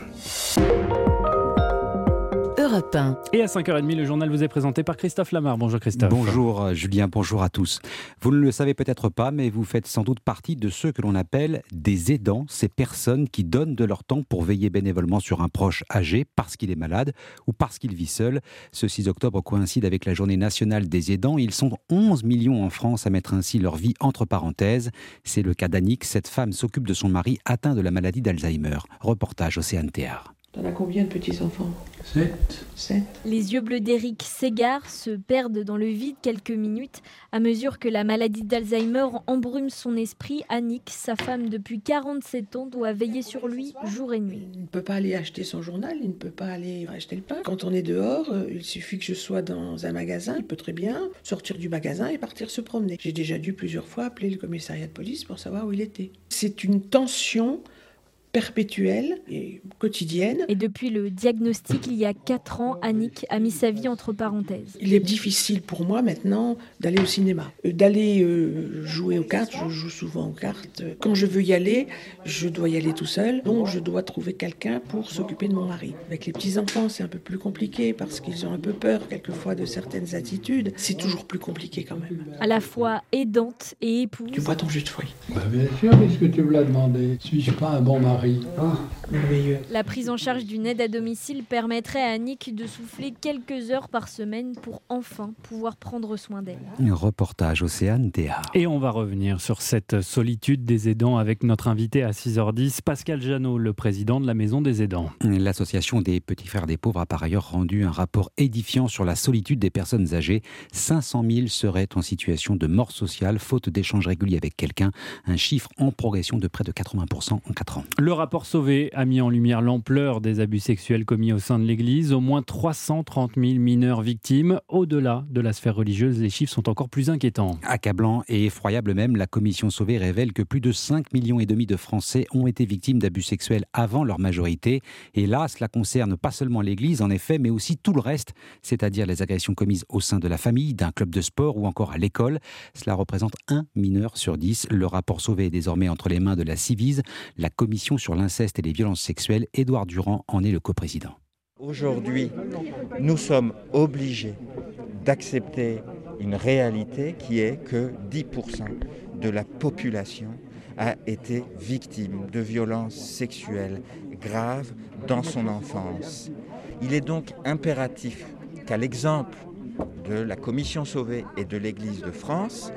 Europe un. Et à cinq heures trente, le journal vous est présenté par Christophe Lamar. Bonjour Christophe. Bonjour Julien, bonjour à tous. Vous ne le savez peut-être pas, mais vous faites sans doute partie de ceux que l'on appelle des aidants, ces personnes qui donnent de leur temps pour veiller bénévolement sur un proche âgé parce qu'il est malade ou parce qu'il vit seul. Ce six octobre coïncide avec la journée nationale des aidants. Ils sont onze millions en France à mettre ainsi leur vie entre parenthèses. C'est le cas d'Annick, cette femme s'occupe de son mari atteint de la maladie d'Alzheimer. Reportage Océane Théard. T'en as combien de petits-enfants ? Sept. Sept. Les yeux bleus d'Éric s'égarent, se perdent dans le vide quelques minutes. À mesure que la maladie d'Alzheimer embrume son esprit, Annick, sa femme depuis quarante-sept ans, doit veiller sur lui jour et nuit. Il ne peut pas aller acheter son journal, il ne peut pas aller acheter le pain. Quand on est dehors, il suffit que je sois dans un magasin, il peut très bien sortir du magasin et partir se promener. J'ai déjà dû plusieurs fois appeler le commissariat de police pour savoir où il était. C'est une tension perpétuelle et quotidienne. Et depuis le diagnostic, il y a quatre ans, Annick a mis sa vie entre parenthèses. Il est difficile pour moi maintenant d'aller au cinéma, d'aller euh, jouer aux cartes. Je joue souvent aux cartes. Quand je veux y aller, je dois y aller tout seul. Donc je dois trouver quelqu'un pour s'occuper de mon mari. Avec les petits-enfants, c'est un peu plus compliqué parce qu'ils ont un peu peur quelquefois de certaines attitudes. C'est toujours plus compliqué quand même. À la fois aidante et épouse. Tu bois ton jus de fruits. Bah bien sûr, puisque tu me l'as demandé. Suis-je pas un bon mari ? Ah, merveilleux. La prise en charge d'une aide à domicile permettrait à Annick de souffler quelques heures par semaine pour enfin pouvoir prendre soin d'elle. Reportage Océane Théard. Et on va revenir sur cette solitude des aidants avec notre invité à six heures dix, Pascal Jeannot, le président de la Maison des aidants. L'association des Petits Frères des Pauvres a par ailleurs rendu un rapport édifiant sur la solitude des personnes âgées. cinq cent mille seraient en situation de mort sociale, faute d'échanges réguliers avec quelqu'un. Un chiffre en progression de près de quatre-vingts pour cent en quatre ans. Le rapport Sauvé a mis en lumière l'ampleur des abus sexuels commis au sein de l'Église. Au moins trois cent trente mille mineurs victimes. Au-delà de la sphère religieuse, les chiffres sont encore plus inquiétants. Accablant et effroyable même, la commission Sauvé révèle que plus de cinq millions et demi de Français ont été victimes d'abus sexuels avant leur majorité. Et là, cela concerne pas seulement l'Église, en effet, mais aussi tout le reste, c'est-à-dire les agressions commises au sein de la famille, d'un club de sport ou encore à l'école. Cela représente un mineur sur dix. Le rapport Sauvé est désormais entre les mains de la Civise, la commission sur l'inceste et les violences sexuelles. Édouard Durand en est le coprésident. Aujourd'hui, nous sommes obligés d'accepter une réalité qui est que dix pour cent de la population a été victime de violences sexuelles graves dans son enfance. Il est donc impératif qu'à l'exemple de la Commission Sauvé et de l'Église de France,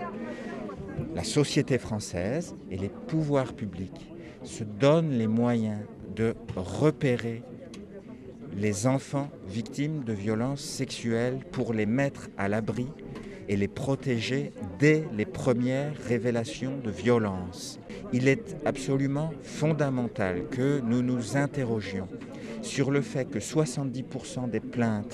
la société française et les pouvoirs publics se donnent les moyens de repérer les enfants victimes de violences sexuelles pour les mettre à l'abri et les protéger dès les premières révélations de violence. Il est absolument fondamental que nous nous interrogions sur le fait que soixante-dix pour cent des plaintes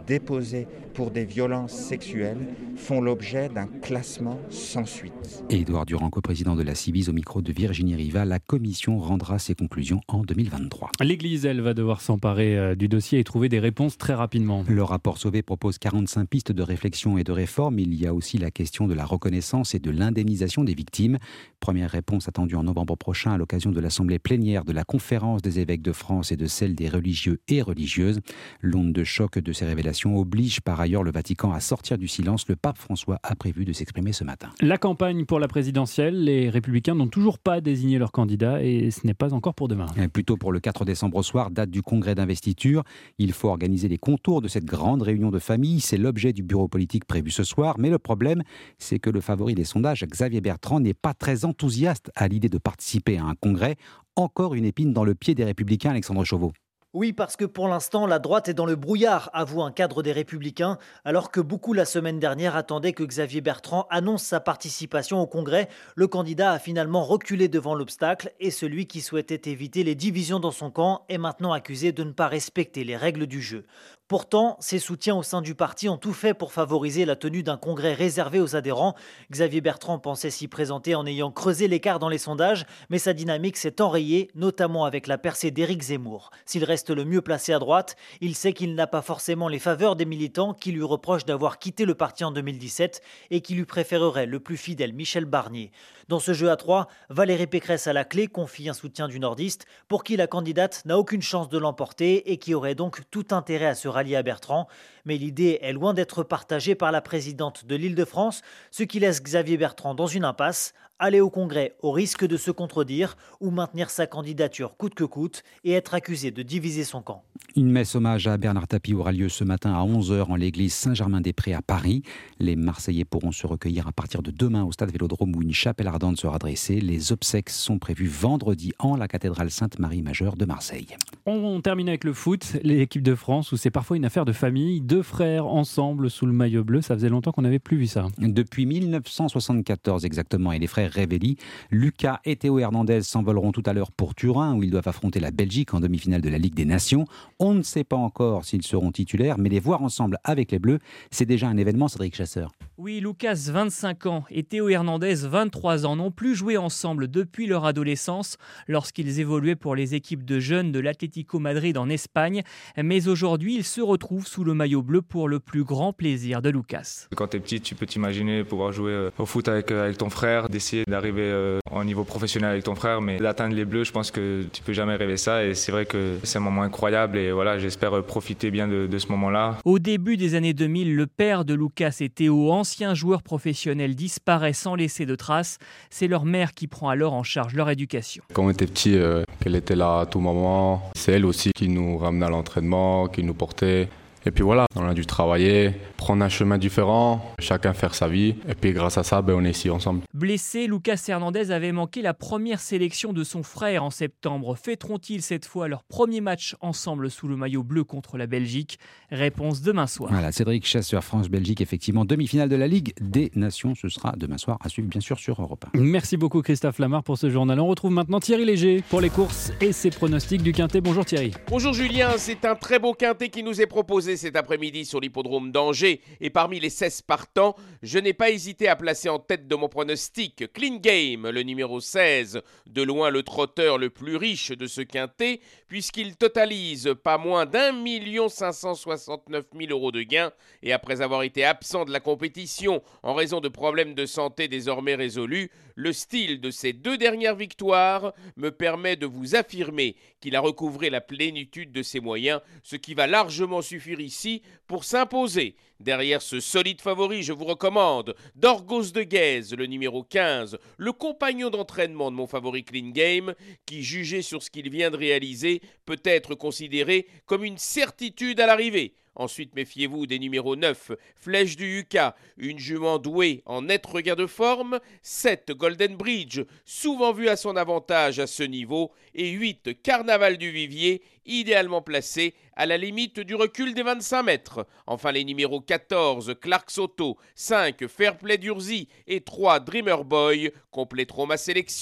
déposés pour des violences sexuelles font l'objet d'un classement sans suite. Et Édouard Durand, coprésident de la Civis, au micro de Virginie Riva, la commission rendra ses conclusions en deux mille vingt-trois. L'Église, elle, va devoir s'emparer du dossier et trouver des réponses très rapidement. Le rapport Sauvé propose quarante-cinq pistes de réflexion et de réforme. Il y a aussi la question de la reconnaissance et de l'indemnisation des victimes. Première réponse attendue en novembre prochain à l'occasion de l'assemblée plénière de la conférence des évêques de France et de celle des religieux et religieuses. L'onde de choc de ces révélations oblige par ailleurs le Vatican à sortir du silence. Le pape François a prévu de s'exprimer ce matin. La campagne pour la présidentielle, les Républicains n'ont toujours pas désigné leur candidat et ce n'est pas encore pour demain. Plutôt pour le quatre décembre au soir, date du congrès d'investiture. Il faut organiser les contours de cette grande réunion de famille. C'est l'objet du bureau politique prévu ce soir. Mais le problème, c'est que le favori des sondages, Xavier Bertrand, n'est pas très enthousiaste à l'idée de participer à un congrès. Encore une épine dans le pied des Républicains, Alexandre Chauveau. Oui, parce que pour l'instant, la droite est dans le brouillard, avoue un cadre des Républicains, alors que beaucoup la semaine dernière attendaient que Xavier Bertrand annonce sa participation au Congrès. Le candidat a finalement reculé devant l'obstacle et celui qui souhaitait éviter les divisions dans son camp est maintenant accusé de ne pas respecter les règles du jeu. Pourtant, ses soutiens au sein du parti ont tout fait pour favoriser la tenue d'un congrès réservé aux adhérents. Xavier Bertrand pensait s'y présenter en ayant creusé l'écart dans les sondages, mais sa dynamique s'est enrayée, notamment avec la percée d'Éric Zemmour. S'il reste le mieux placé à droite, il sait qu'il n'a pas forcément les faveurs des militants qui lui reprochent d'avoir quitté le parti en deux mille dix-sept et qui lui préféreraient le plus fidèle Michel Barnier. Dans ce jeu à trois, Valérie Pécresse à la clé confie un soutien du nordiste pour qui la candidate n'a aucune chance de l'emporter et qui aurait donc tout intérêt à se rallier à Bertrand. Mais l'idée est loin d'être partagée par la présidente de l'Île-de-France, ce qui laisse Xavier Bertrand dans une impasse, aller au Congrès au risque de se contredire ou maintenir sa candidature coûte que coûte et être accusé de diviser son camp. Une messe hommage à Bernard Tapie aura lieu ce matin à onze heures en l'église Saint-Germain-des-Prés à Paris. Les Marseillais pourront se recueillir à partir de demain au stade Vélodrome où une chapelle ardente sera dressée. Les obsèques sont prévues vendredi en la cathédrale Sainte-Marie-Majeure de Marseille. On termine avec le foot, l'équipe de France où c'est parfois une affaire de famille. Deux frères ensemble sous le maillot bleu, ça faisait longtemps qu'on n'avait plus vu ça. Depuis mille neuf cent soixante-quatorze exactement, et les frères Révelli, Lucas et Théo Hernandez s'envoleront tout à l'heure pour Turin où ils doivent affronter la Belgique en demi-finale de la Ligue des Nations. On ne sait pas encore s'ils seront titulaires, mais les voir ensemble avec les Bleus, c'est déjà un événement, Cédric Chasseur. Oui, Lucas, vingt-cinq ans, et Théo Hernandez, vingt-trois ans, n'ont plus joué ensemble depuis leur adolescence, lorsqu'ils évoluaient pour les équipes de jeunes de l'Atlético Madrid en Espagne. Mais aujourd'hui, ils se retrouvent sous le maillot bleu pour le plus grand plaisir de Lucas. Quand tu es petit, tu peux t'imaginer pouvoir jouer au foot avec, avec ton frère, d'essayer d'arriver au niveau professionnel avec ton frère, mais d'atteindre les Bleus, je pense que tu peux jamais rêver ça. Et c'est vrai que c'est un moment incroyable et voilà, j'espère profiter bien de, de ce moment-là. Au début des années deux mille, le père de Lucas et Théo, ancien joueur professionnel, disparaît sans laisser de traces. C'est leur mère qui prend alors en charge leur éducation. Quand on était petit, euh, qu'elle était là à tout moment. C'est elle aussi qui nous ramenait à l'entraînement, qui nous portait. Et puis voilà, on a dû travailler, prendre un chemin différent, chacun faire sa vie. Et puis grâce à ça, ben, on est ici ensemble. Blessé, Lucas Hernandez avait manqué la première sélection de son frère en septembre. Fêteront-ils cette fois leur premier match ensemble sous le maillot bleu contre la Belgique? Réponse demain soir. Voilà, Cédric Chasseur, France-Belgique, effectivement, demi-finale de la Ligue des Nations. Ce sera demain soir à suivre bien sûr sur Europe un. Merci beaucoup Christophe Lamar pour ce journal. On retrouve maintenant Thierry Léger pour les courses et ses pronostics du Quintet. Bonjour Thierry. Bonjour Julien, c'est un très beau Quintet qui nous est proposé cet après-midi sur l'hippodrome d'Angers. Et parmi les seize partants, je n'ai pas hésité à placer en tête de mon pronostic Clean Game, le numéro seize, de loin le trotteur le plus riche de ce Quintet, puisqu'il totalise pas moins d'un million cinq cent soixante-neuf mille euros de gains. Et après avoir été absent de la compétition en raison de problèmes de santé désormais résolus, le style de ces deux dernières victoires me permet de vous affirmer qu'il a recouvré la plénitude de ses moyens, ce qui va largement suffire ici pour s'imposer. Derrière ce solide favori, je vous recommande Dorgos de Guèze, le numéro quinze, le compagnon d'entraînement de mon favori Clean Game, qui, jugé sur ce qu'il vient de réaliser, peut être considéré comme une certitude à l'arrivée. Ensuite, méfiez-vous des numéros neuf, Flèche du Yucca, une jument douée en net regain de forme, sept, Golden Bridge, souvent vu à son avantage à ce niveau, et huit, Carnaval du Vivier, idéalement placé à la limite du recul des vingt-cinq mètres. Enfin, les numéros quatorze, Clark Soto, cinq, Fairplay d'Urzy et trois, Dreamer Boy compléteront ma sélection.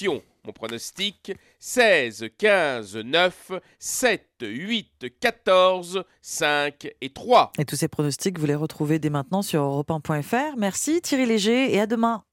Mon pronostic, seize, quinze, neuf, sept, huit, quatorze, cinq et trois. Et tous ces pronostics, vous les retrouvez dès maintenant sur europe un point f r. Merci Thierry Léger et à demain.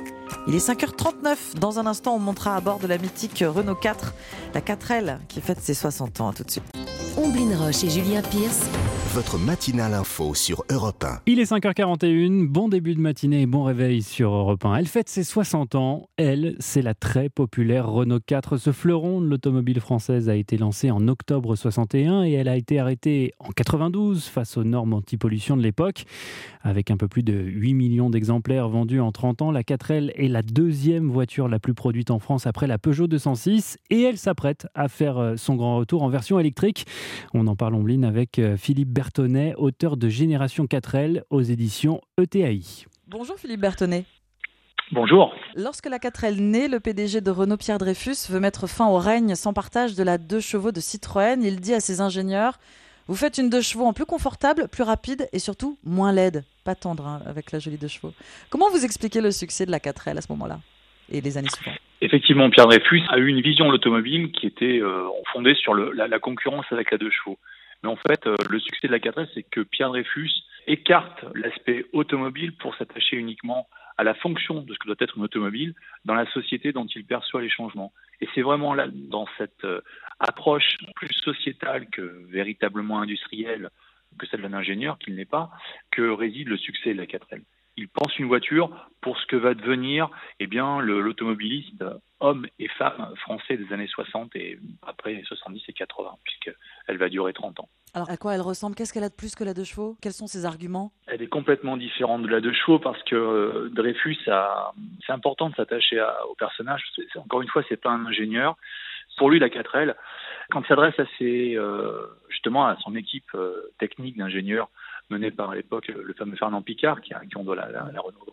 Il est cinq heures trente-neuf. Dans un instant, on montera à bord de la mythique Renault quatre, la quatre L, qui fête ses soixante ans. À tout de suite. Omblin Roche et Julien Pierce. Votre matinale info sur Europe un. Il est cinq heures quarante et une, bon début de matinée et bon réveil sur Europe un. Elle fête ses soixante ans. Elle, c'est la très populaire Renault quatre. Ce fleuron de l'automobile française a été lancé en octobre soixante et un et elle a été arrêtée en quatre-vingt-douze face aux normes anti-pollution de l'époque. Avec un peu plus de huit millions d'exemplaires vendus en trente ans, la quatre L est la deuxième voiture la plus produite en France après la Peugeot deux cent six et elle s'apprête à faire son grand retour en version électrique. On en parle Omblin avec Philippe Bertonnet, auteur de Génération quatre L aux éditions E T A I. Bonjour Philippe Bertonnet. Bonjour. Lorsque la quatre L naît, le P D G de Renault, Pierre Dreyfus, veut mettre fin au règne sans partage de la deux chevaux de Citroën. Il dit à ses ingénieurs: vous faites une deux chevaux en plus confortable, plus rapide et surtout moins laide. Pas tendre hein, avec la jolie deux chevaux. Comment vous expliquez le succès de la quatre L à ce moment-là et les années suivantes? Effectivement, Pierre Dreyfus a eu une vision de l'automobile qui était euh, fondée sur le, la, la concurrence avec la deux chevaux. Mais en fait, euh, le succès de la quatre L, c'est que Pierre Dreyfus écarte l'aspect automobile pour s'attacher uniquement à la fonction de ce que doit être une automobile dans la société dont il perçoit les changements. Et c'est vraiment là, dans cette euh, approche plus sociétale que véritablement industrielle, que celle d'un ingénieur, qu'il n'est pas, que réside le succès de la quatre L. Il pense une voiture pour ce que va devenir eh bien, le, l'automobiliste, homme et femme français des années soixante et après soixante-dix et quatre-vingts, puisqu'elle va durer trente ans. Alors à quoi elle ressemble? Qu'est-ce qu'elle a de plus que la deux chevaux? Quels sont ses arguments? Elle est complètement différente de la deux chevaux parce que euh, Dreyfus a... C'est important de s'attacher à, au personnage. C'est, c'est, encore une fois, c'est pas un ingénieur. Pour lui, la quatre L, quand il s'adresse à ses, euh, justement à son équipe euh, technique d'ingénieurs menée par à l'époque le fameux Fernand Picard, qui, a, qui on doit la, la, la Renault,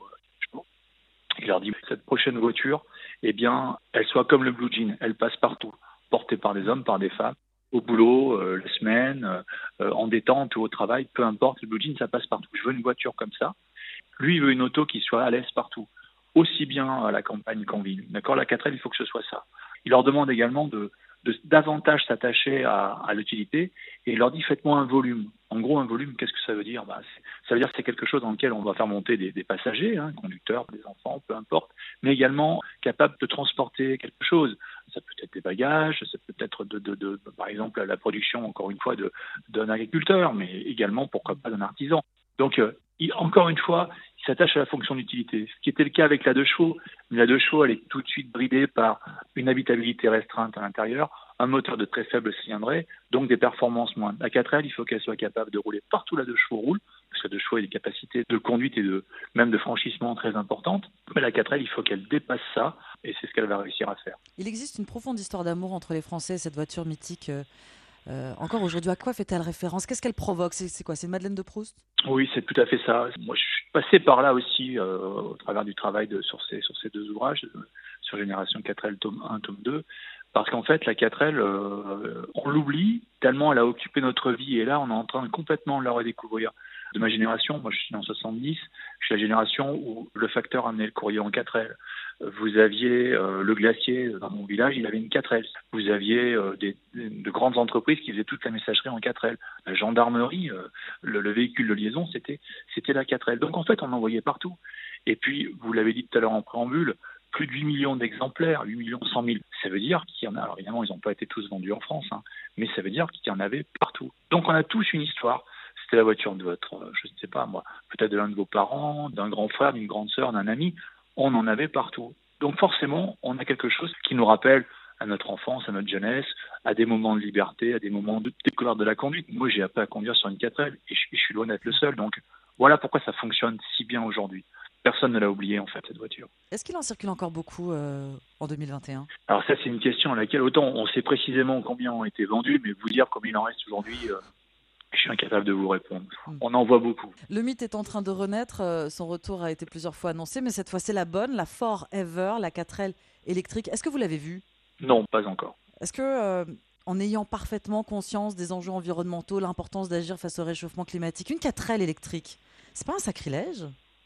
il leur dit cette prochaine voiture, eh bien, elle soit comme le Blue Jean, elle passe partout, portée par des hommes, par des femmes, au boulot, euh, la semaine, euh, en détente ou au travail, peu importe, le Blue Jean, ça passe partout. Je veux une voiture comme ça. Lui, il veut une auto qui soit à l'aise partout, aussi bien à la campagne qu'en ville. D'accord, la quatre L, il faut que ce soit ça. Il leur demande également de, de davantage s'attacher à, à l'utilité et il leur dit faites-moi un volume. En gros, un volume, qu'est-ce que ça veut dire? Bah, c'est, ça veut dire que c'est quelque chose dans lequel on va faire monter des, des passagers, hein, conducteurs, des enfants, peu importe, mais également capable de transporter quelque chose. Ça peut être des bagages, ça peut être, de, de, de, de, par exemple, la production, encore une fois, de, d'un agriculteur, mais également, pourquoi pas, d'un artisan. Donc, euh, il, encore une fois, il s'attache à la fonction d'utilité, ce qui était le cas avec la deux chevaux. Mais la deux chevaux, elle est tout de suite bridée par une habitabilité restreinte à l'intérieur, un moteur de très faible cylindrée, donc des performances moindres. La quatre L, il faut qu'elle soit capable de rouler partout. La deux chevaux roule, parce que la deux chevaux a des capacités de conduite et de même de franchissement très importantes. Mais la quatre L, il faut qu'elle dépasse ça, et c'est ce qu'elle va réussir à faire. Il existe une profonde histoire d'amour entre les Français et cette voiture mythique. Euh, euh, encore aujourd'hui, à quoi fait-elle référence? Qu'est-ce qu'elle provoque? c'est, c'est quoi? C'est une Madeleine de Proust? Oui, c'est tout à fait ça. Moi, je suis passé par là aussi euh, au travers du travail de, sur, ces, sur ces deux ouvrages, euh, sur Génération quatre L, tome un, tome deux. Parce qu'en fait, la quatre L, euh, on l'oublie tellement elle a occupé notre vie. Et là, on est en train de complètement la redécouvrir. De ma génération, moi je suis en soixante-dix, je suis la génération où le facteur amenait le courrier en quatre L. Vous aviez euh, le glacier dans mon village, il avait une quatre L. Vous aviez euh, des, de grandes entreprises qui faisaient toute la messagerie en quatre L. La gendarmerie, euh, le, le véhicule de liaison, c'était, c'était la quatre L. Donc en fait, on en voyait partout. Et puis, vous l'avez dit tout à l'heure en préambule, plus de huit millions d'exemplaires, huit millions cent mille. Ça veut dire qu'il y en a, alors évidemment, ils n'ont pas été tous vendus en France, hein, mais ça veut dire qu'il y en avait partout. Donc on a tous une histoire. C'était la voiture de votre, je ne sais pas moi, peut-être de l'un de vos parents, d'un grand frère, d'une grande sœur, d'un ami. On en avait partout. Donc forcément, on a quelque chose qui nous rappelle à notre enfance, à notre jeunesse, à des moments de liberté, à des moments de découverte de la conduite. Moi, j'ai appris à conduire sur une quatre L et je, je suis loin d'être le seul. Donc voilà pourquoi ça fonctionne si bien aujourd'hui. Personne ne l'a oublié, en fait, cette voiture. Est-ce qu'il en circule encore beaucoup euh, en deux mille vingt et un? Alors ça, c'est une question à laquelle, autant on sait précisément combien ont été vendus, mais vous dire combien il en reste aujourd'hui, euh, je suis incapable de vous répondre. On en voit beaucoup. Le mythe est en train de renaître. Euh, son retour a été plusieurs fois annoncé, mais cette fois, c'est la bonne, la Forever, la quatre L électrique. Est-ce que vous l'avez vue? Non, pas encore. Est-ce que, euh, en ayant parfaitement conscience des enjeux environnementaux, l'importance d'agir face au réchauffement climatique, une quatre L électrique, c'est pas un sacrilège?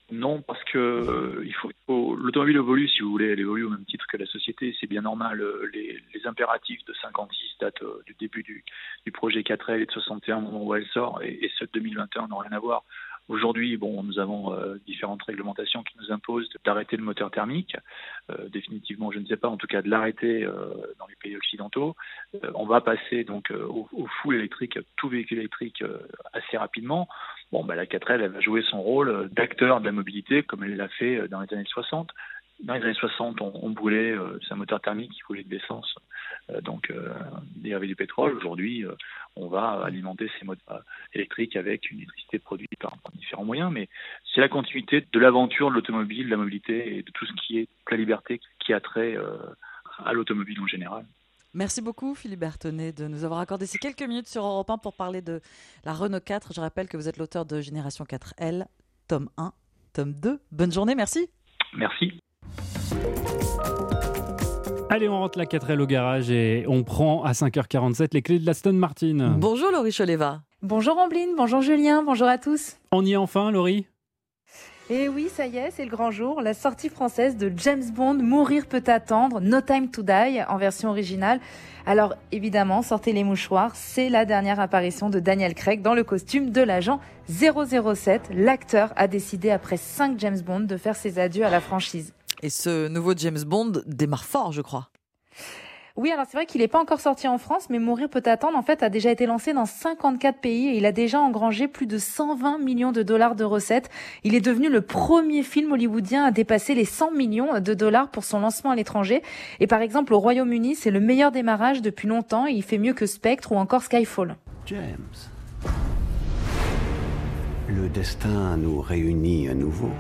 Non, parce que euh, il faut, faut, l'automobile évolue, si vous voulez, elle évolue au même titre que la société, c'est bien normal. Les, les impératifs de cinquante-six datent euh, du début du, du projet quatre L et de soixante et un, au moment où elle sort, et, et ceux de deux mille vingt et un n'ont rien à voir. Aujourd'hui, bon, nous avons euh, différentes réglementations qui nous imposent d'arrêter le moteur thermique. Euh, définitivement, je ne sais pas, en tout cas de l'arrêter euh, dans les pays occidentaux. Euh, on va passer donc euh, au, au full électrique, tout véhicule électrique euh, assez rapidement. Bon, bah, la quatre L, elle va jouer son rôle d'acteur de la mobilité comme elle l'a fait dans les années soixante. Dans les années soixante, on, on brûlait, euh, c'est un moteur thermique qui brûlait de l'essence, euh, donc euh, dérivé du pétrole. Aujourd'hui, euh, on va alimenter ces moteurs électriques avec une électricité produite par, par différents moyens, mais c'est la continuité de l'aventure de l'automobile, de la mobilité et de tout ce qui est la liberté qui a trait euh, à l'automobile en général. Merci beaucoup Philippe Bertonnet de nous avoir accordé ces quelques minutes sur Europe un pour parler de la Renault quatre. Je rappelle que vous êtes l'auteur de Génération quatre L, tome un, tome deux. Bonne journée, merci. Merci. Allez, on rentre la quatre L au garage et on prend à cinq heures quarante-sept les clés de l'Aston Martin. Bonjour Laurie Choleva. Bonjour Ambline, bonjour Julien, bonjour à tous. On y est enfin, Laurie ? Et oui, ça y est, c'est le grand jour. La sortie française de James Bond, Mourir peut attendre, No Time to Die, en version originale. Alors évidemment, sortez les mouchoirs, c'est la dernière apparition de Daniel Craig dans le costume de l'agent zéro zéro sept. L'acteur a décidé, après cinq James Bond, de faire ses adieux à la franchise. Et ce nouveau James Bond démarre fort, je crois. Oui, alors c'est vrai qu'il n'est pas encore sorti en France, mais Mourir peut attendre, en fait, a déjà été lancé dans cinquante-quatre pays et il a déjà engrangé plus de cent vingt millions de dollars de recettes. Il est devenu le premier film hollywoodien à dépasser les cent millions de dollars pour son lancement à l'étranger. Et par exemple, au Royaume-Uni, c'est le meilleur démarrage depuis longtemps et il fait mieux que Spectre ou encore Skyfall. James, le destin nous réunit à nouveau.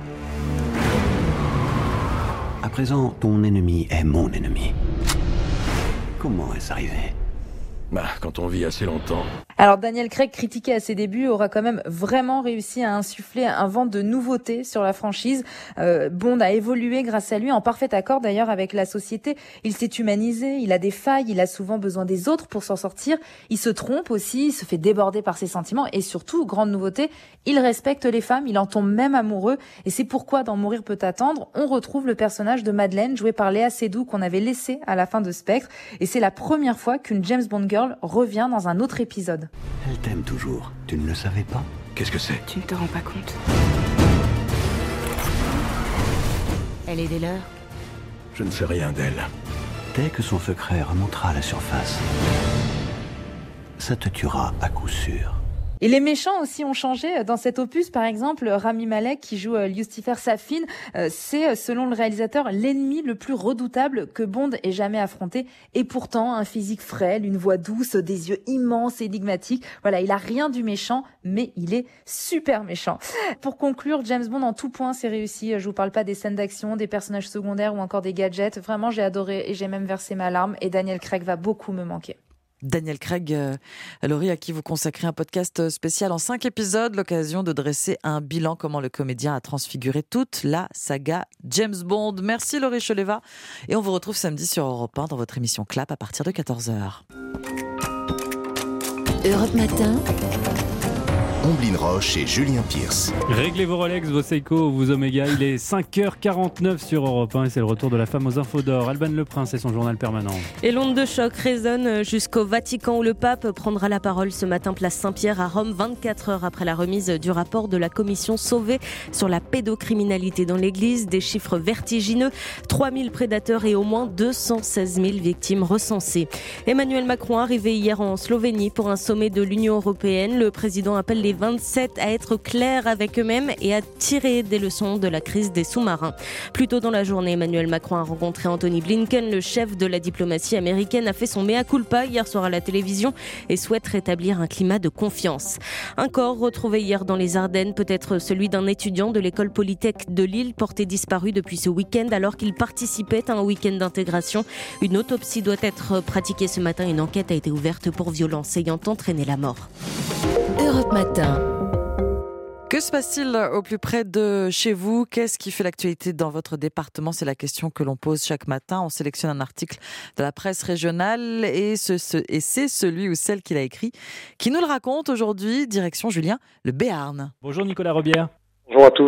À présent, ton ennemi est mon ennemi. Comment est-ce arrivé ? Bah, quand on vit assez longtemps. Alors Daniel Craig, critiqué à ses débuts, aura quand même vraiment réussi à insuffler un vent de nouveautés sur la franchise. Euh, Bond a évolué grâce à lui, en parfait accord d'ailleurs avec la société. Il s'est humanisé, il a des failles, il a souvent besoin des autres pour s'en sortir. Il se trompe aussi, il se fait déborder par ses sentiments et surtout, grande nouveauté, il respecte les femmes, il en tombe même amoureux. Et c'est pourquoi dans Mourir peut attendre, on retrouve le personnage de Madeleine joué par Léa Seydoux qu'on avait laissé à la fin de Spectre. Et c'est la première fois qu'une James Bond girl revient dans un autre épisode. Elle t'aime toujours. Tu ne le savais pas ? Qu'est-ce que c'est ? Tu ne te rends pas compte. Elle est des leurs ? Je ne sais rien d'elle. Dès que son secret remontera à la surface, ça te tuera à coup sûr. Et les méchants aussi ont changé. Dans cet opus, par exemple, Rami Malek, qui joue Lucifer Safin, c'est, selon le réalisateur, l'ennemi le plus redoutable que Bond ait jamais affronté. Et pourtant, un physique frêle, une voix douce, des yeux immenses et énigmatiques. Voilà, il a rien du méchant, mais il est super méchant. Pour conclure, James Bond en tout point, c'est réussi. Je vous parle pas des scènes d'action, des personnages secondaires ou encore des gadgets. Vraiment, j'ai adoré et j'ai même versé ma larme. Et Daniel Craig va beaucoup me manquer. Daniel Craig, euh, Laurie, à qui vous consacrez un podcast spécial en cinq épisodes, l'occasion de dresser un bilan comment le comédien a transfiguré toute la saga James Bond. Merci Laurie Choleva et on vous retrouve samedi sur Europe un dans votre émission Clap à partir de quatorze heures. Europe Matin. Omblin Roche et Julien Pierce. Réglez vos Rolex, vos Seiko, vos Omega. Il est cinq heures quarante-neuf sur Europe un et c'est le retour de la femme aux infos d'or. Alban Leprince et son journal permanent. Et l'onde de choc résonne jusqu'au Vatican où le pape prendra la parole ce matin place Saint-Pierre à Rome, vingt-quatre heures après la remise du rapport de la commission Sauvé sur la pédocriminalité dans l'église. Des chiffres vertigineux, trois mille prédateurs et au moins deux cent seize mille victimes recensées. Emmanuel Macron arrivé hier en Slovénie pour un sommet de l'Union européenne. Le président appelle les vingt-sept à être clairs avec eux-mêmes et à tirer des leçons de la crise des sous-marins. Plus tôt dans la journée, Emmanuel Macron a rencontré Anthony Blinken. Le chef de la diplomatie américaine a fait son mea culpa hier soir à la télévision et souhaite rétablir un climat de confiance. Un corps retrouvé hier dans les Ardennes, peut-être celui d'un étudiant de l'école Polytech de Lille, porté disparu depuis ce week-end alors qu'il participait à un week-end d'intégration. Une autopsie doit être pratiquée ce matin. Une enquête a été ouverte pour violence ayant entraîné la mort. Europe Matin. Que se passe-t-il au plus près de chez vous ? Qu'est-ce qui fait l'actualité dans votre département ? C'est la question que l'on pose chaque matin. On sélectionne un article de la presse régionale et, ce, ce, et c'est celui ou celle qui l'a écrit qui nous le raconte aujourd'hui. Direction Julien, le Béarn. Bonjour Nicolas Robière. Bonjour à tous.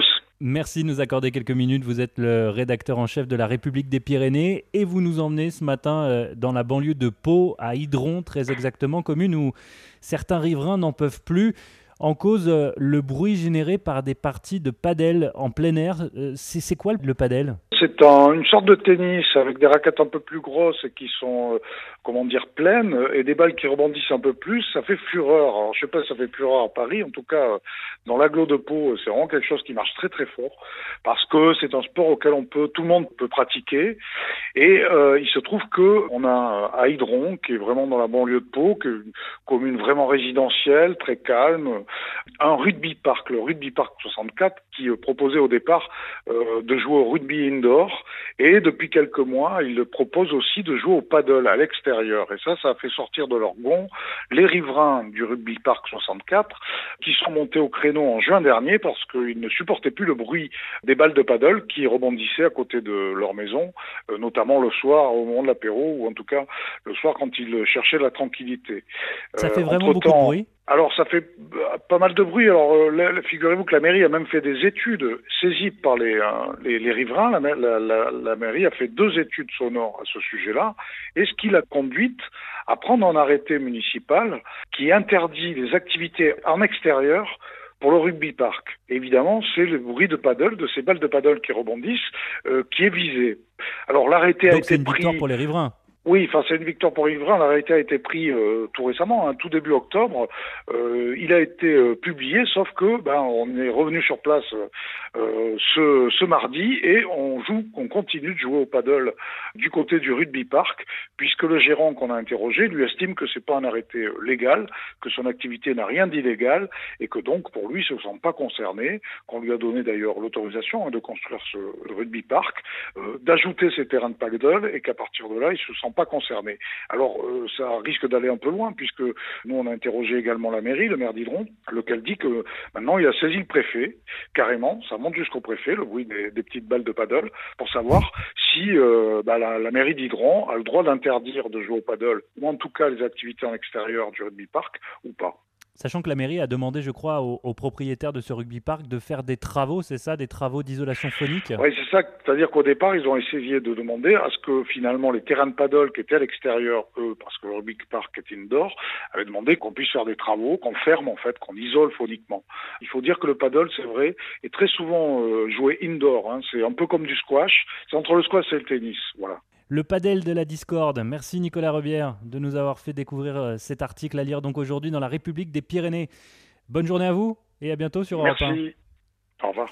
Merci de nous accorder quelques minutes. Vous êtes le rédacteur en chef de la République des Pyrénées et vous nous emmenez ce matin dans la banlieue de Pau, à Hydron, très exactement, commune où certains riverains n'en peuvent plus. En cause, le bruit généré par des parties de padel en plein air. C'est, c'est quoi le padel ? C'est un, une sorte de tennis avec des raquettes un peu plus grosses et qui sont, euh, comment dire, pleines et des balles qui rebondissent un peu plus. Ça fait fureur. Alors, je sais pas si ça fait fureur à Paris. En tout cas, euh, dans l'agglo de Pau, c'est vraiment quelque chose qui marche très très fort parce que c'est un sport auquel on peut, tout le monde peut pratiquer. Et euh, il se trouve que on a à Hydron, qui est vraiment dans la banlieue de Pau, qui est une commune vraiment résidentielle, très calme, un rugby park, le rugby park soixante-quatre, qui euh, proposait au départ euh, de jouer au rugby indoor. Et depuis quelques mois, il propose aussi de jouer au paddle à l'extérieur. Et ça, ça a fait sortir de leur gonds les riverains du rugby park soixante-quatre qui sont montés au créneau en juin dernier parce qu'ils ne supportaient plus le bruit des balles de paddle qui rebondissaient à côté de leur maison, euh, notamment le soir au moment de l'apéro ou en tout cas le soir quand ils cherchaient la tranquillité. Ça euh, fait vraiment beaucoup de bruit ? Alors ça fait pas mal de bruit. Alors euh, figurez-vous que la mairie a même fait des études saisies par les, euh, les, les riverains. La, la, la, la mairie a fait deux études sonores à ce sujet-là, et ce qui l'a conduite à prendre un arrêté municipal qui interdit les activités en extérieur pour le rugby park. Et évidemment, c'est le bruit de paddle, de ces balles de paddle qui rebondissent, euh, qui est visé. Alors l'arrêté Donc a été c'est une pris... victoire pour les riverains. Oui, enfin c'est une victoire pour les riverains. L'arrêté a été pris euh, tout récemment, hein, tout début octobre. Euh, il a été euh, publié, sauf que ben on est revenu sur place euh, ce, ce mardi et on joue, on continue de jouer au paddle du côté du rugby park, puisque le gérant qu'on a interrogé lui estime que c'est pas un arrêté légal, que son activité n'a rien d'illégal et que donc pour lui il se sent pas concerné. Qu'on lui a donné d'ailleurs l'autorisation hein, de construire ce rugby park, euh, d'ajouter ces terrains de paddle et qu'à partir de là il se sent pas concernés. Alors euh, ça risque d'aller un peu loin puisque nous on a interrogé également la mairie, le maire d'Hydron, lequel dit que maintenant il a saisi le préfet, carrément, ça monte jusqu'au préfet, le bruit des, des petites balles de paddle, pour savoir si euh, bah, la, la mairie d'Hydron a le droit d'interdire de jouer au paddle, ou en tout cas les activités en extérieur du rugby park, ou pas. Sachant que la mairie a demandé, je crois, aux, aux propriétaires de ce rugby park de faire des travaux, c'est ça, des travaux d'isolation phonique ? Oui, c'est ça. C'est-à-dire qu'au départ, ils ont essayé de demander à ce que finalement les terrains de paddle qui étaient à l'extérieur, eux, parce que le rugby park était indoor, avaient demandé qu'on puisse faire des travaux, qu'on ferme en fait, qu'on isole phoniquement. Il faut dire que le paddle, c'est vrai, est très souvent euh, joué indoor. Hein. C'est un peu comme du squash. C'est entre le squash et le tennis. Voilà. Le padel de la discorde. Merci Nicolas Rebière de nous avoir fait découvrir cet article à lire donc aujourd'hui dans la République des Pyrénées. Bonne journée à vous et à bientôt sur Europe un. Merci. Au revoir.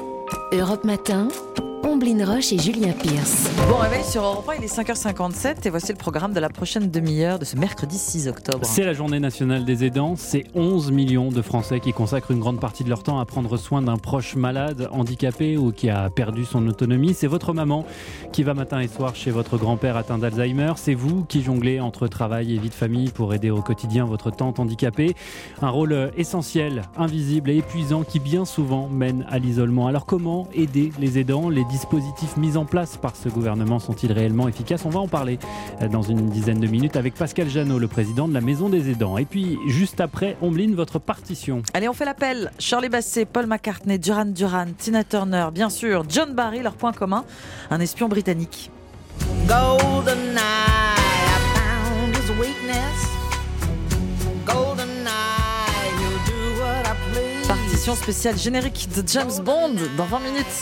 Europe Matin, Omblin Roche et Julien Pierce. Bon réveil sur Europe un, il est cinq heures cinquante-sept et voici le programme de la prochaine demi-heure de ce mercredi six octobre. C'est la journée nationale des aidants. C'est onze millions de Français qui consacrent une grande partie de leur temps à prendre soin d'un proche malade, handicapé ou qui a perdu son autonomie. C'est votre maman qui va matin et soir chez votre grand-père atteint d'Alzheimer. C'est vous qui jonglez entre travail et vie de famille pour aider au quotidien votre tante handicapée. Un rôle essentiel, invisible et épuisant qui bien souvent mène à l'isolement. Alors comment aider les aidants ? Les dispositifs mis en place par ce gouvernement sont-ils réellement efficaces ? On va en parler dans une dizaine de minutes avec Pascal Jeannot, le président de la Maison des aidants. Et puis, juste après, Omblin, votre partition. Allez, on fait l'appel. Shirley Bassey, Paul McCartney, Duran Duran, Tina Turner, bien sûr, John Barry, leur point commun, un espion britannique. Golden eye, I found his weakness. Golden eye, he'll do what I please. Partition spéciale générique de James Bond dans vingt minutes.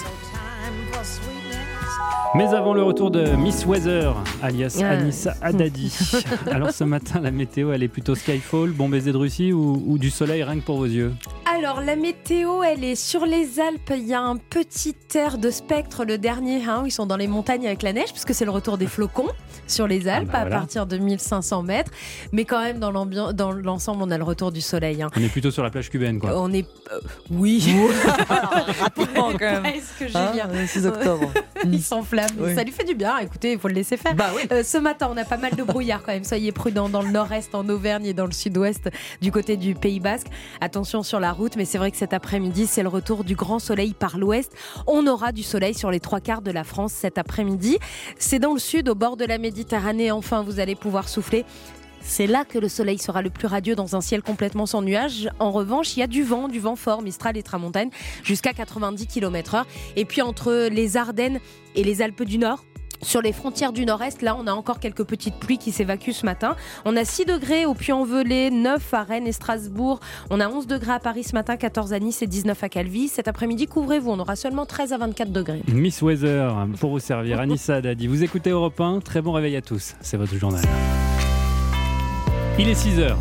Mais avant le retour de Miss Weather, alias Yeah. Anissa Haddadi. Alors ce matin, la météo, elle est plutôt Skyfall, bon baiser de Russie ou, ou du soleil rien que pour vos yeux ? Alors, la météo, elle est sur les Alpes. Il y a un petit air de spectre, le dernier, hein, où ils sont dans les montagnes avec la neige, puisque c'est le retour des flocons sur les Alpes, ah bah voilà. À partir de mille cinq cents mètres. Mais quand même, dans, l'ambiance, dans l'ensemble, on a le retour du soleil. Hein. On est plutôt sur la plage cubaine, quoi. On est... Euh, oui. Rapidement, quand même. Est-ce que hein, Julien le six octobre. Il s'enflamme. Oui. Ça lui fait du bien. Écoutez, il faut le laisser faire. Bah oui. Euh, ce matin, on a pas mal de brouillard quand même. Soyez prudents dans le nord-est, en Auvergne et dans le sud-ouest du côté du Pays Basque. Attention sur la route, mais c'est vrai que cet après-midi, c'est le retour du grand soleil par l'ouest. On aura du soleil sur les trois quarts de la France cet après-midi. C'est dans le sud, au bord de la Méditerranée. Enfin, vous allez pouvoir souffler C'est là que le soleil sera le plus radieux dans un ciel complètement sans nuages. En revanche, il y a du vent, du vent fort, Mistral et Tramontane, jusqu'à quatre-vingt-dix kilomètres heure. Et puis entre les Ardennes et les Alpes du Nord, sur les frontières du nord-est, là, on a encore quelques petites pluies qui s'évacuent ce matin. On a six degrés au Puy-en-Velay, neuf à Rennes et Strasbourg. On a onze degrés à Paris ce matin, quatorze à Nice et dix-neuf à Calvi. Cet après-midi, couvrez-vous, on aura seulement treize à vingt-quatre degrés. Miss Weather, pour vous servir, Anissa Dadi. Vous écoutez Europe un, très bon réveil à tous. C'est votre journal. Il est six heures.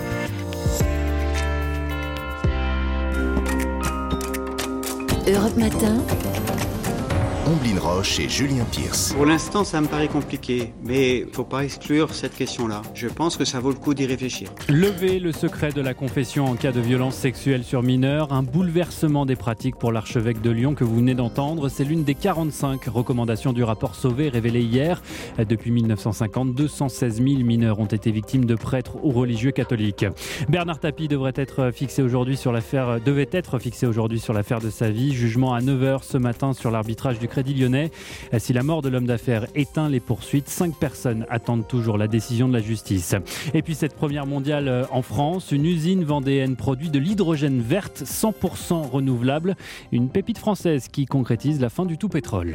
Europe Matin. Omblin Roche et Julien Pierce. Pour l'instant, ça me paraît compliqué, mais il ne faut pas exclure cette question-là. Je pense que ça vaut le coup d'y réfléchir. Lever le secret de la confession en cas de violence sexuelle sur mineurs, un bouleversement des pratiques pour l'archevêque de Lyon que vous venez d'entendre. C'est l'une des quarante-cinq recommandations du rapport Sauvé révélé hier. Depuis mille neuf cent cinquante, deux cent seize mille mineurs ont été victimes de prêtres ou religieux catholiques. Bernard Tapie devrait être fixé aujourd'hui sur l'affaire, devait être fixé aujourd'hui sur l'affaire de sa vie. Jugement à neuf heures ce matin sur l'arbitrage du Crédit Lyonnais. Si la mort de l'homme d'affaires éteint les poursuites, cinq personnes attendent toujours la décision de la justice. Et puis cette première mondiale en France, une usine vendéenne produit de l'hydrogène verte cent pour cent renouvelable, une pépite française qui concrétise la fin du tout pétrole.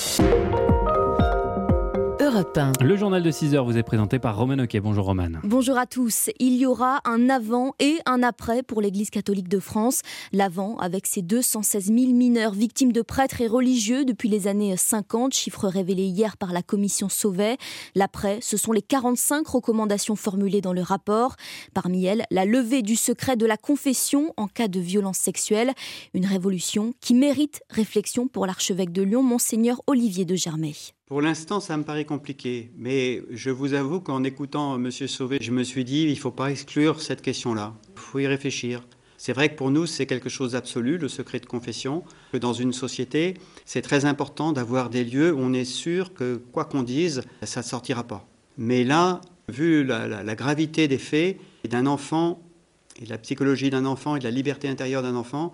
Europe un. Le journal de six heures vous est présenté par Romane Oquet. Bonjour Romane. Bonjour à tous. Il y aura un avant et un après pour l'Église catholique de France. L'avant avec ses deux cent seize mille mineurs victimes de prêtres et religieux depuis les années cinquante, chiffre révélé hier par la commission Sauvé. L'après, ce sont les quarante-cinq recommandations formulées dans le rapport. Parmi elles, la levée du secret de la confession en cas de violence sexuelle. Une révolution qui mérite réflexion pour l'archevêque de Lyon, Monseigneur Olivier de Germay. Pour l'instant, ça me paraît compliqué, mais je vous avoue qu'en écoutant M. Sauvé, je me suis dit il ne faut pas exclure cette question-là. Il faut y réfléchir. C'est vrai que pour nous, c'est quelque chose d'absolu, le secret de confession. Que dans une société, c'est très important d'avoir des lieux où on est sûr que, quoi qu'on dise, ça ne sortira pas. Mais là, vu la, la, la gravité des faits, et d'un enfant, et de la psychologie d'un enfant, et de la liberté intérieure d'un enfant,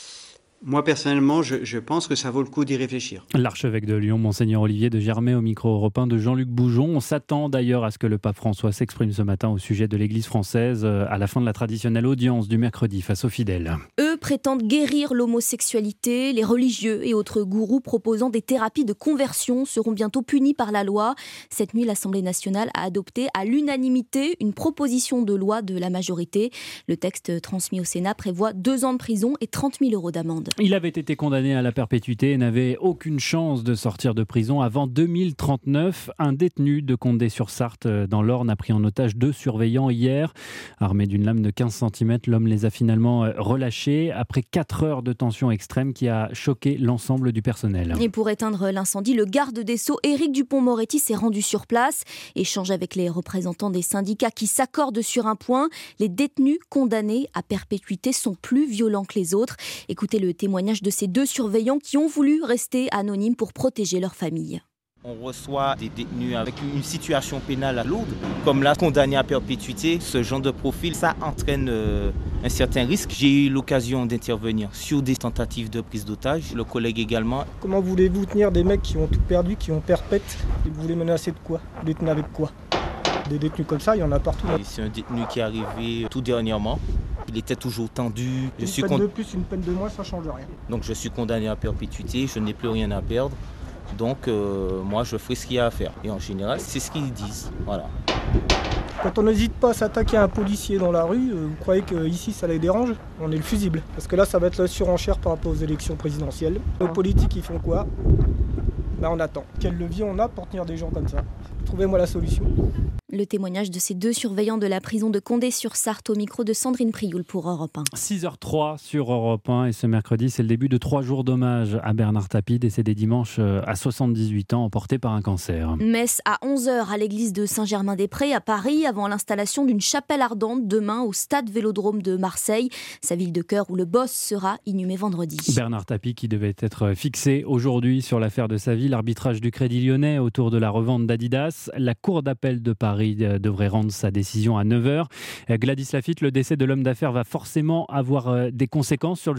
moi, personnellement, je, je pense que ça vaut le coup d'y réfléchir. L'archevêque de Lyon, Monseigneur Olivier de Germay, au micro européen de Jean-Luc Boujon. On s'attend d'ailleurs à ce que le pape François s'exprime ce matin au sujet de l'Église française à la fin de la traditionnelle audience du mercredi face aux fidèles. Eux prétendent guérir l'homosexualité. Les religieux et autres gourous proposant des thérapies de conversion seront bientôt punis par la loi. Cette nuit, l'Assemblée nationale a adopté à l'unanimité une proposition de loi de la majorité. Le texte transmis au Sénat prévoit deux ans de prison et trente mille euros d'amende. Il avait été condamné à la perpétuité et n'avait aucune chance de sortir de prison avant deux mille trente-neuf. Un détenu de Condé-sur-Sarthe dans l'Orne a pris en otage deux surveillants hier. Armé d'une lame de quinze centimètres, l'homme les a finalement relâchés après quatre heures de tension extrême qui a choqué l'ensemble du personnel. Et pour éteindre l'incendie, le garde des Sceaux, Éric Dupond-Moretti, s'est rendu sur place. Échange avec les représentants des syndicats qui s'accordent sur un point. Les détenus condamnés à perpétuité sont plus violents que les autres. Écoutez le témoignage de ces deux surveillants qui ont voulu rester anonymes pour protéger leur famille. On reçoit des détenus avec une situation pénale lourde, comme là, condamnés à perpétuité. Ce genre de profil, ça entraîne euh, un certain risque. J'ai eu l'occasion d'intervenir sur des tentatives de prise d'otage, le collègue également. Comment voulez-vous tenir des mecs qui ont tout perdu, qui ont perpète, et vous les menacer de quoi? Vous les tenez avec quoi? Des détenus comme ça, il y en a partout. Et c'est un détenu qui est arrivé tout dernièrement. Il était toujours tendu. Je une suis peine con... de plus, une peine de moins, ça ne change rien. Donc je suis condamné à perpétuité, je n'ai plus rien à perdre. Donc euh, moi je ferai ce qu'il y a à faire. Et en général, c'est ce qu'ils disent. Voilà. Quand on n'hésite pas à s'attaquer à un policier dans la rue, vous croyez qu'ici ça les dérange? On est le fusible. Parce que là ça va être la surenchère par rapport aux élections présidentielles. Nos politiques ils font quoi? Ben on attend. Quel levier on a pour tenir des gens comme ça? Trouvez-moi la solution. Le témoignage de ces deux surveillants de la prison de Condé-sur-Sarthe au micro de Sandrine Prioul pour Europe un. six heures trois sur Europe un et ce mercredi, c'est le début de trois jours d'hommage à Bernard Tapie, décédé dimanche à soixante-dix-huit ans, emporté par un cancer. Messe à onze heures à l'église de Saint-Germain-des-Prés à Paris avant l'installation d'une chapelle ardente demain au stade Vélodrome de Marseille, sa ville de cœur où le boss sera inhumé vendredi. Bernard Tapie qui devait être fixé aujourd'hui sur l'affaire de sa vie, l'arbitrage du Crédit Lyonnais autour de la revente d'Adidas. La cour d'appel de Paris devrait rendre sa décision à neuf heures. Gladys Lafitte, le décès de l'homme d'affaires va forcément avoir des conséquences sur le jugement ?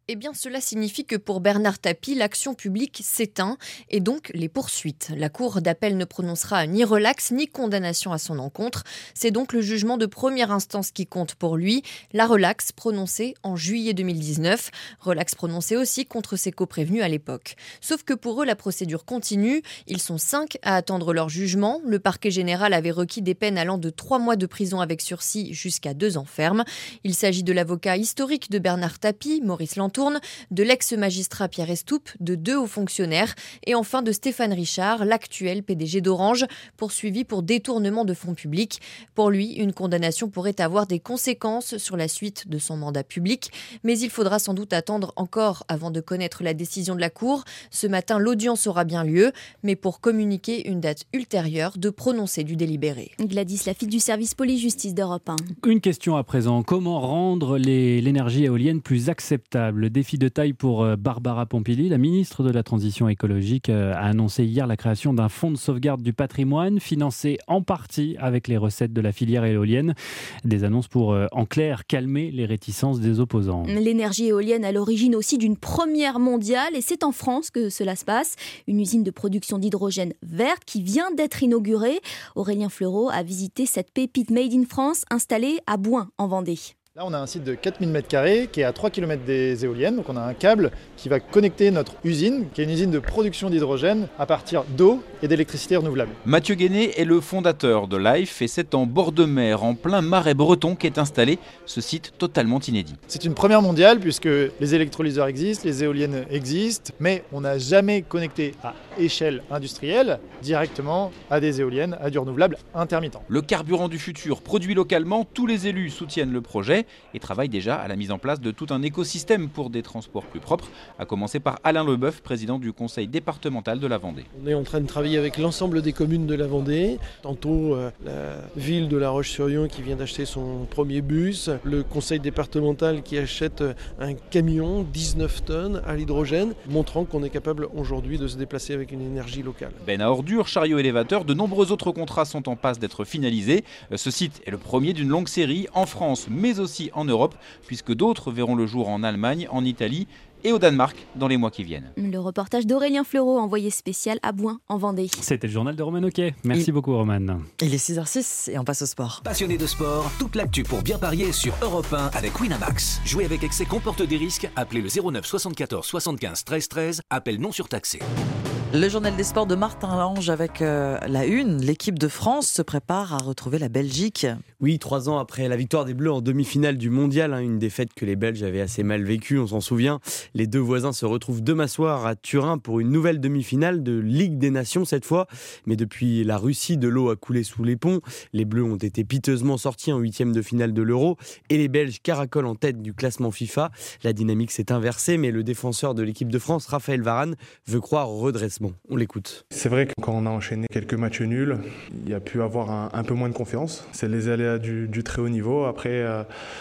Eh bien, cela signifie que pour Bernard Tapie, l'action publique s'éteint et donc les poursuites. La Cour d'appel ne prononcera ni relax ni condamnation à son encontre. C'est donc le jugement de première instance qui compte pour lui. La relax prononcée en juillet deux mille dix-neuf. Relax prononcée aussi contre ses coprévenus à l'époque. Sauf que pour eux, la procédure continue. Ils sont cinq à attendre leur jugement. Le parquet général avait requis des peines allant de trois mois de prison avec sursis jusqu'à deux ans ferme. Il s'agit de l'avocat historique de Bernard Tapie, Maurice Lantourne, de l'ex-magistrat Pierre Estoupe, de deux hauts fonctionnaires et enfin de Stéphane Richard, l'actuel P D G d'Orange, poursuivi pour détournement de fonds publics. Pour lui, une condamnation pourrait avoir des conséquences sur la suite de son mandat public, mais il faudra sans doute attendre encore avant de connaître la décision de la Cour. Ce matin, l'audience aura bien lieu, mais pour communiquer une date ultérieure de prononcer du délibéré. Gladys Lafitte du service police-justice d'Europe un. Une question à présent. Comment rendre les, l'énergie éolienne plus acceptable ? Le défi de taille pour Barbara Pompili. La ministre de la Transition écologique a annoncé hier la création d'un fonds de sauvegarde du patrimoine financé en partie avec les recettes de la filière éolienne. Des annonces pour, en clair, calmer les réticences des opposants. L'énergie éolienne à l'origine aussi d'une première mondiale et c'est en France que cela se passe. Une usine de production d'hydrogène verte qui vient d'être inaugurée. Aurélien Fleureau a visité cette pépite made in France installée à Bouin en Vendée. Là, on a un site de quatre mille mètres carrés qui est à trois kilomètres des éoliennes. Donc on a un câble qui va connecter notre usine, qui est une usine de production d'hydrogène à partir d'eau et d'électricité renouvelable. Mathieu Guéné est le fondateur de Life et c'est en bord de mer, en plein marais breton, qu'est installé ce site totalement inédit. C'est une première mondiale puisque les électrolyseurs existent, les éoliennes existent, mais on n'a jamais connecté à échelle industrielle directement à des éoliennes, à du renouvelable intermittent. Le carburant du futur, produit localement, tous les élus soutiennent le projet et travaille déjà à la mise en place de tout un écosystème pour des transports plus propres, à commencer par Alain Leboeuf, président du conseil départemental de la Vendée. On est en train de travailler avec l'ensemble des communes de la Vendée, tantôt euh, la ville de La Roche-sur-Yon qui vient d'acheter son premier bus, le conseil départemental qui achète un camion dix-neuf tonnes à l'hydrogène, montrant qu'on est capable aujourd'hui de se déplacer avec une énergie locale. Benne à ordures, chariot élévateur, de nombreux autres contrats sont en passe d'être finalisés. Ce site est le premier d'une longue série en France, mais aussi en Europe, puisque d'autres verront le jour en Allemagne, en Italie et au Danemark dans les mois qui viennent. Le reportage d'Aurélien Fleureau, envoyé spécial à Bouin, en Vendée. C'était le journal de Roman Oquet. Merci Il... beaucoup, Roman. Il est six heures six et on passe au sport. Passionné de sport, toute l'actu pour bien parier sur Europe un avec Winamax. Jouer avec excès comporte des risques. Appelez le zéro neuf soixante-quatorze soixante-quinze treize treize. Appel non surtaxé. Le journal des sports de Martin Lange avec euh, la une. L'équipe de France se prépare à retrouver la Belgique. Oui, trois ans après la victoire des Bleus en demi-finale du Mondial, hein, une défaite que les Belges avaient assez mal vécue, on s'en souvient. Les deux voisins se retrouvent demain soir à Turin pour une nouvelle demi-finale de Ligue des Nations cette fois. Mais depuis la Russie, de l'eau a coulé sous les ponts. Les Bleus ont été piteusement sortis en huitième de finale de l'Euro et les Belges caracolent en tête du classement FIFA. La dynamique s'est inversée, mais le défenseur de l'équipe de France, Raphaël Varane, veut croire au redressement. On l'écoute. C'est vrai que quand on a enchaîné quelques matchs nuls, il y a pu avoir un, un peu moins de confiance. C'est les aléas du, du très haut niveau. Après, euh,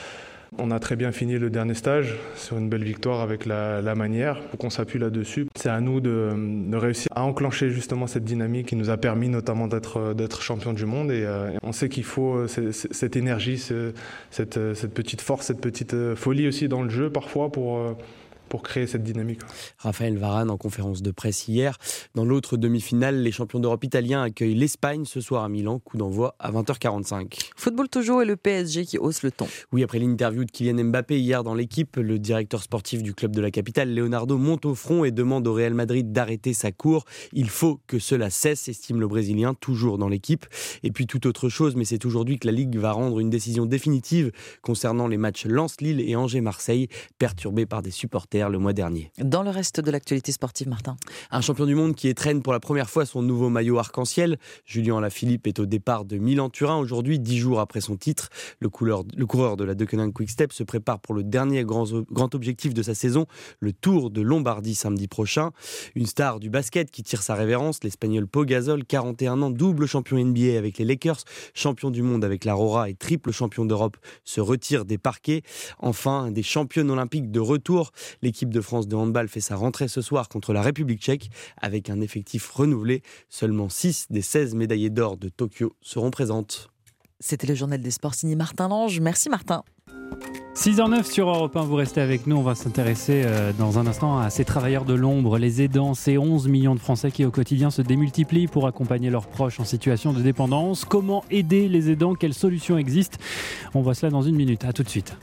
on a très bien fini le dernier stage sur une belle victoire avec la, la manière. Il faut qu'on s'appuie là-dessus. C'est à nous de, de réussir à enclencher justement cette dynamique qui nous a permis notamment d'être, d'être champion du monde. Et euh, on sait qu'il faut cette, cette énergie, ce, cette, cette petite force, cette petite folie aussi dans le jeu parfois pour... Euh, pour créer cette dynamique. Raphaël Varane en conférence de presse hier. Dans l'autre demi-finale, les champions d'Europe italiens accueillent l'Espagne ce soir à Milan, coup d'envoi à vingt heures quarante-cinq. Football toujours et le P S G qui hausse le ton. Oui, après l'interview de Kylian Mbappé hier dans l'équipe, le directeur sportif du club de la capitale, Leonardo, monte au front et demande au Real Madrid d'arrêter sa cour. Il faut que cela cesse, estime le Brésilien, toujours dans l'équipe. Et puis toute autre chose, mais c'est aujourd'hui que la Ligue va rendre une décision définitive concernant les matchs Lens-Lille et Angers-Marseille, perturbés par des supporters le mois dernier. Dans le reste de l'actualité sportive, Martin. Un champion du monde qui étrenne pour la première fois son nouveau maillot arc-en-ciel. Julien Alaphilippe est au départ de Milan-Turin aujourd'hui, dix jours après son titre. Le, couleur, le coureur de la Deceuninck Quick-Step se prépare pour le dernier grand, grand objectif de sa saison, le Tour de Lombardie samedi prochain. Une star du basket qui tire sa révérence, l'Espagnol Pau Gasol, quarante et un ans, double champion N B A avec les Lakers, champion du monde avec l'Aurora et triple champion d'Europe, se retire des parquets. Enfin, des championnes olympiques de retour. L'équipe de France de handball fait sa rentrée ce soir contre la République tchèque avec un effectif renouvelé. Seulement six des seize médaillées d'or de Tokyo seront présentes. C'était le journal des sports signé Martin Lange. Merci Martin. six heures neuf sur Europe un, vous restez avec nous. On va s'intéresser euh, dans un instant à ces travailleurs de l'ombre, les aidants, ces onze millions de Français qui au quotidien se démultiplient pour accompagner leurs proches en situation de dépendance. Comment aider les aidants? Quelles solutions existent? On voit cela dans une minute. À tout de suite.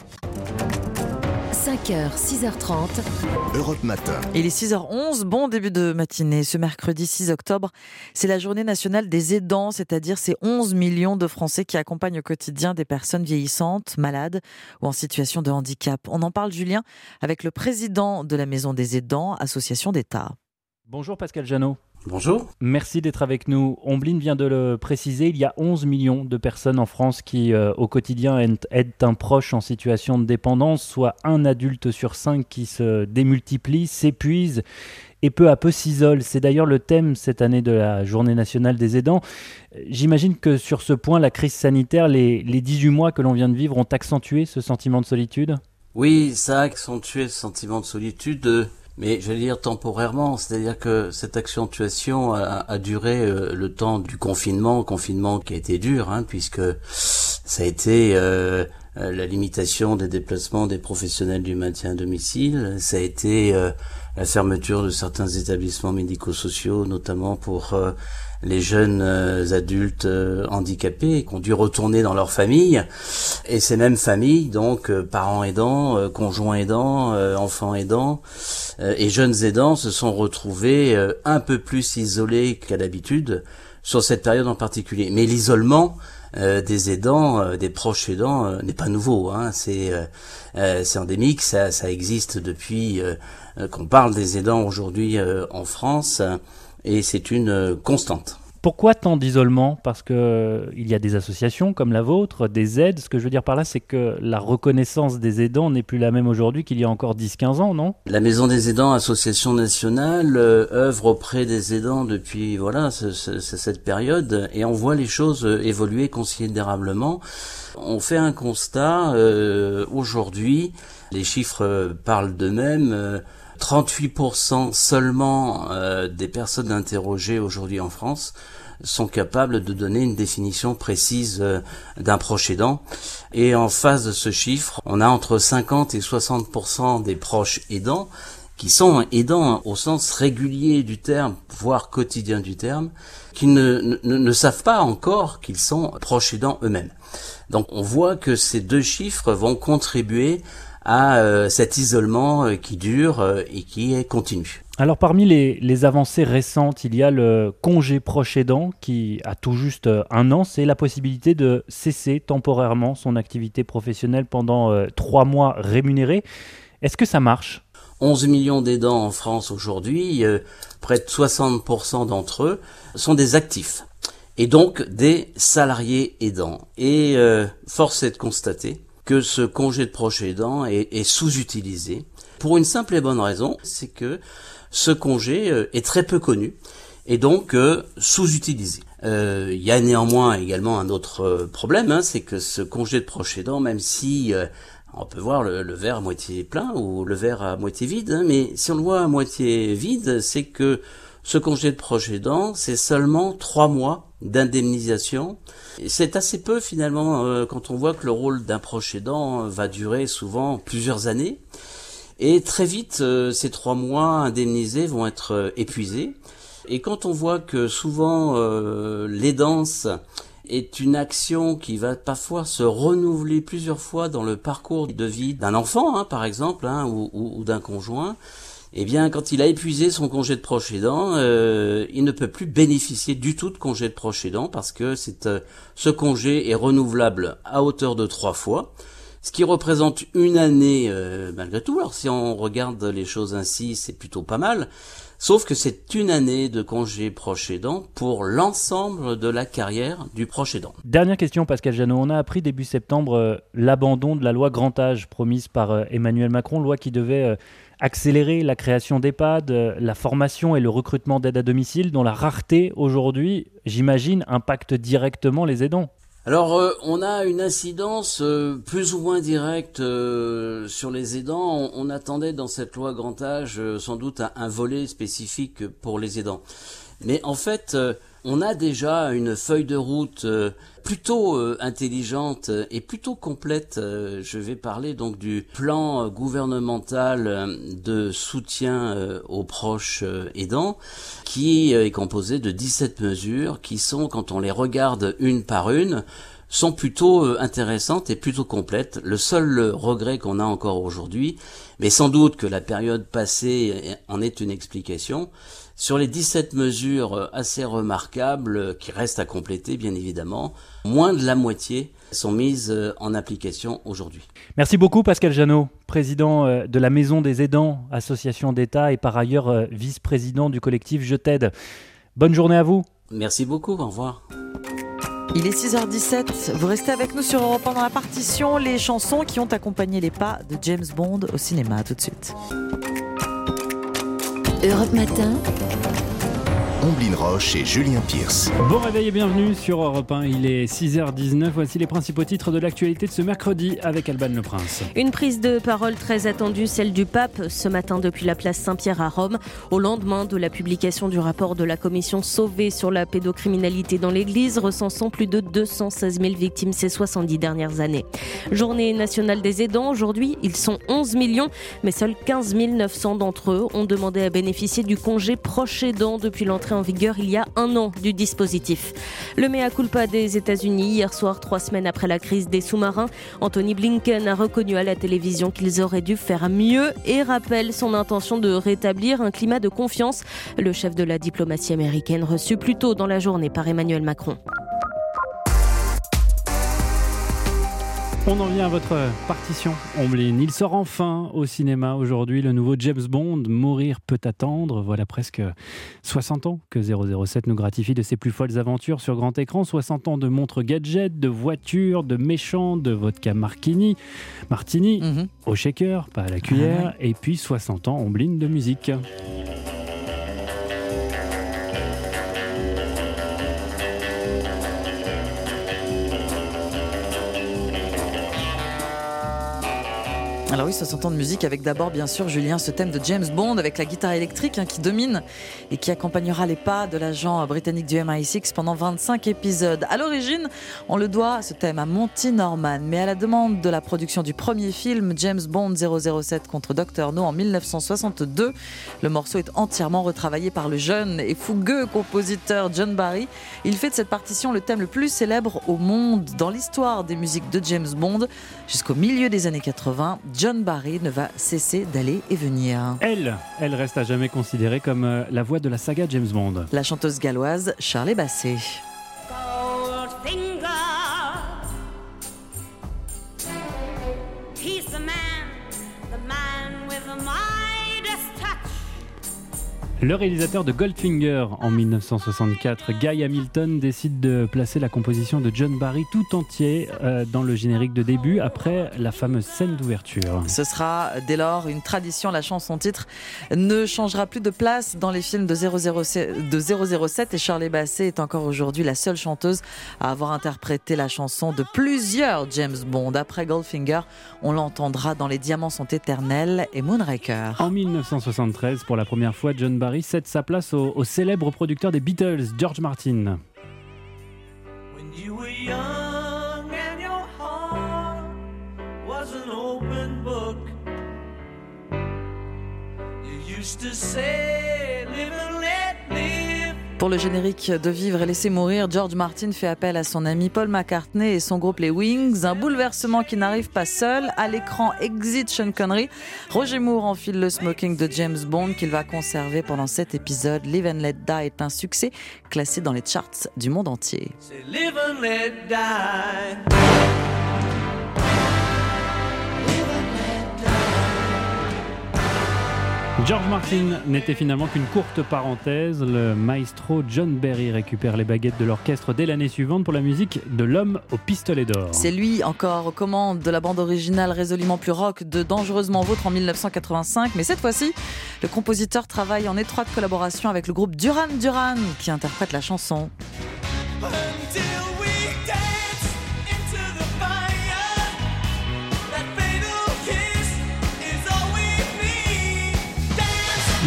cinq heures, six heures trente. Europe Matin. Il est six heures onze, bon début de matinée. Ce mercredi six octobre, c'est la journée nationale des aidants, c'est-à-dire ces onze millions de Français qui accompagnent au quotidien des personnes vieillissantes, malades ou en situation de handicap. On en parle, Julien, avec le président de la Maison des aidants, association d'État. Bonjour Pascal Janot. Bonjour. Merci d'être avec nous. Omblin vient de le préciser, il y a onze millions de personnes en France qui, euh, au quotidien, aident un proche en situation de dépendance, soit un adulte sur cinq qui se démultiplie, s'épuise et peu à peu s'isole. C'est d'ailleurs le thème cette année de la Journée nationale des aidants. J'imagine que sur ce point, la crise sanitaire, les, les dix-huit mois que l'on vient de vivre ont accentué ce sentiment de solitude ? Oui, ça a accentué ce sentiment de solitude. Mais je vais dire temporairement, c'est-à-dire que cette accentuation a, a duré euh, le temps du confinement, confinement qui a été dur, hein, puisque ça a été euh, euh, la limitation des déplacements des professionnels du maintien à domicile, ça a été euh, la fermeture de certains établissements médico-sociaux, notamment pour euh, les jeunes euh, adultes euh, handicapés qui ont dû retourner dans leur famille, et ces mêmes familles, donc euh, parents aidants, euh, conjoints aidants, euh, enfants aidants euh, et jeunes aidants se sont retrouvés euh, un peu plus isolés qu'à l'habitude sur cette période en particulier. Mais l'isolement euh, des aidants, euh, des proches aidants, euh, n'est pas nouveau, hein. C'est euh, euh, c'est endémique, ça, ça existe depuis euh, qu'on parle des aidants aujourd'hui euh, en France. Et c'est une euh, constante. Pourquoi tant d'isolement ? Parce qu'il euh, y a des associations comme la vôtre, des aides. Ce que je veux dire par là, c'est que la reconnaissance des aidants n'est plus la même aujourd'hui qu'il y a encore dix à quinze ans, non ? La Maison des aidants, association nationale, euh, œuvre auprès des aidants depuis voilà ce, ce, cette période, et on voit les choses évoluer considérablement. On fait un constat, euh, aujourd'hui, les chiffres parlent d'eux-mêmes, euh, trente-huit pour cent seulement euh, des personnes interrogées aujourd'hui en France sont capables de donner une définition précise euh, d'un proche aidant. Et en face de ce chiffre, on a entre cinquante et soixante pour cent des proches aidants qui sont aidants au sens régulier du terme, voire quotidien du terme, qui ne, ne, ne savent pas encore qu'ils sont proches aidants eux-mêmes. Donc on voit que ces deux chiffres vont contribuer à euh, cet isolement euh, qui dure euh, et qui est continu. Alors parmi les, les avancées récentes, il y a le congé proche aidant qui a tout juste un an. C'est la possibilité de cesser temporairement son activité professionnelle pendant euh, trois mois rémunérés. Est-ce que ça marche ? onze millions d'aidants en France aujourd'hui, euh, près de soixante pour cent d'entre eux sont des actifs et donc des salariés aidants. Et euh, force est de constater que ce congé de proche aidant est, est sous-utilisé pour une simple et bonne raison, c'est que ce congé euh, est très peu connu et donc euh, sous-utilisé. Euh, il y a néanmoins également un autre euh, problème, hein, c'est que ce congé de proche aidant, même si euh, on peut voir le, le verre à moitié plein ou le verre à moitié vide, hein, mais si on le voit à moitié vide, c'est que ce congé de proche aidant, c'est seulement trois mois d'indemnisation. C'est assez peu finalement euh, quand on voit que le rôle d'un proche aidant va durer souvent plusieurs années. Et très vite, euh, ces trois mois indemnisés vont être euh, épuisés. Et quand on voit que souvent euh, l'aidance est une action qui va parfois se renouveler plusieurs fois dans le parcours de vie d'un enfant, hein, par exemple, hein, ou, ou, ou d'un conjoint, eh bien, quand il a épuisé son congé de proche aidant, euh, il ne peut plus bénéficier du tout de congé de proche aidant parce que c'est, euh, ce congé est renouvelable à hauteur de trois fois, ce qui représente une année euh, malgré tout. Alors, si on regarde les choses ainsi, c'est plutôt pas mal. Sauf que c'est une année de congé proche aidant pour l'ensemble de la carrière du proche aidant. Dernière question, Pascal Janot. On a appris début septembre euh, l'abandon de la loi Grand Âge promise par euh, Emmanuel Macron, loi qui devait euh, accélérer la création d'EHPAD, euh, la formation et le recrutement d'aide à domicile, dont la rareté aujourd'hui, j'imagine, impacte directement les aidants. Alors, euh, on a une incidence euh, plus ou moins directe euh, sur les aidants. On, on attendait dans cette loi Grand Âge euh, sans doute un, un volet spécifique pour les aidants. Mais en fait, euh, On a déjà une feuille de route euh, plutôt euh, intelligente et plutôt complète. Euh, je vais parler donc du plan gouvernemental euh, de soutien euh, aux proches euh, aidants, qui euh, est composé de dix-sept mesures qui sont, quand on les regarde une par une, sont plutôt euh, intéressantes et plutôt complètes. Le seul regret qu'on a encore aujourd'hui, mais sans doute que la période passée en est une explication, sur les dix-sept mesures assez remarquables qui restent à compléter, bien évidemment, moins de la moitié sont mises en application aujourd'hui. Merci beaucoup Pascal Jeannot, président de la Maison des Aidants, association d'État et par ailleurs vice-président du collectif Je t'aide. Bonne journée à vous. Merci beaucoup, au revoir. Il est six heures dix-sept, vous restez avec nous sur Europe un dans la partition, les chansons qui ont accompagné les pas de James Bond au cinéma. Tout de suite. Europe Matin. Omblin Roche et Julien Pierce. Bon réveil et bienvenue sur Europe un, il est six heures dix-neuf, voici les principaux titres de l'actualité de ce mercredi avec Alban Le Prince. Une prise de parole très attendue, celle du pape, ce matin depuis la place Saint-Pierre à Rome, au lendemain de la publication du rapport de la commission Sauvé sur la pédocriminalité dans l'église, recensant plus de deux cent seize mille victimes ces soixante-dix dernières années. Journée nationale des aidants, aujourd'hui ils sont onze millions, mais seuls quinze mille neuf cents d'entre eux ont demandé à bénéficier du congé proche aidant depuis l'entrée en vigueur il y a un an du dispositif. Le mea culpa des États-Unis, hier soir, trois semaines après la crise des sous-marins, Anthony Blinken a reconnu à la télévision qu'ils auraient dû faire mieux et rappelle son intention de rétablir un climat de confiance. Le chef de la diplomatie américaine reçu plus tôt dans la journée par Emmanuel Macron. On en vient à votre partition, Omblin. Il sort enfin au cinéma aujourd'hui, le nouveau James Bond, Mourir peut attendre. Voilà presque soixante ans que zéro zéro sept nous gratifie de ses plus folles aventures sur grand écran. soixante ans de montres gadgets, de voitures, de méchants, de vodka martini, martini mm-hmm. au shaker, pas à la cuillère. Ah ouais. Et puis soixante ans, Omblin, de musique. Alors oui, soixante ans de musique avec d'abord, bien sûr, Julien, ce thème de James Bond avec la guitare électrique hein, qui domine et qui accompagnera les pas de l'agent britannique du M I six pendant vingt-cinq épisodes. À l'origine, on le doit, ce thème, à Monty Norman, mais à la demande de la production du premier film, James Bond zéro zéro sept contre docteur No en dix-neuf cent soixante-deux, le morceau est entièrement retravaillé par le jeune et fougueux compositeur John Barry. Il fait de cette partition le thème le plus célèbre au monde dans l'histoire des musiques de James Bond. Jusqu'au milieu des années quatre-vingts, John Barry ne va cesser d'aller et venir. Elle, elle reste à jamais considérée comme euh, la voix de la saga James Bond. La chanteuse galloise Shirley Bassey. Goldfinger, he's the man, the man with the Midas touch. Le réalisateur de Goldfinger en dix-neuf cent soixante-quatre, Guy Hamilton, décide de placer la composition de John Barry tout entier euh, dans le générique de début après la fameuse scène d'ouverture. Ce sera dès lors une tradition. La chanson titre ne changera plus de place dans les films de zéro zéro sept et Shirley Bassey est encore aujourd'hui la seule chanteuse à avoir interprété la chanson de plusieurs James Bond. Après Goldfinger, on l'entendra dans Les Diamants sont éternels et Moonraker. En dix-neuf cent soixante-treize, pour la première fois, John Barry cède sa place au, au célèbre producteur des Beatles, George Martin. When you were young and your heart was an open book, you used to say, live and let live. Pour le générique de Vivre et laisser mourir, George Martin fait appel à son ami Paul McCartney et son groupe les Wings. Un bouleversement qui n'arrive pas seul. À l'écran, exit Sean Connery. Roger Moore enfile le smoking de James Bond qu'il va conserver pendant sept épisodes. Live and Let Die est un succès classé dans les charts du monde entier. Say, live and let die. George Martin n'était finalement qu'une courte parenthèse. Le maestro John Barry récupère les baguettes de l'orchestre dès l'année suivante pour la musique de L'Homme au pistolet d'or. C'est lui encore aux commandes de la bande originale résolument plus rock de Dangereusement Vôtre en dix-neuf cent quatre-vingt-cinq. Mais cette fois-ci, le compositeur travaille en étroite collaboration avec le groupe Duran Duran qui interprète la chanson.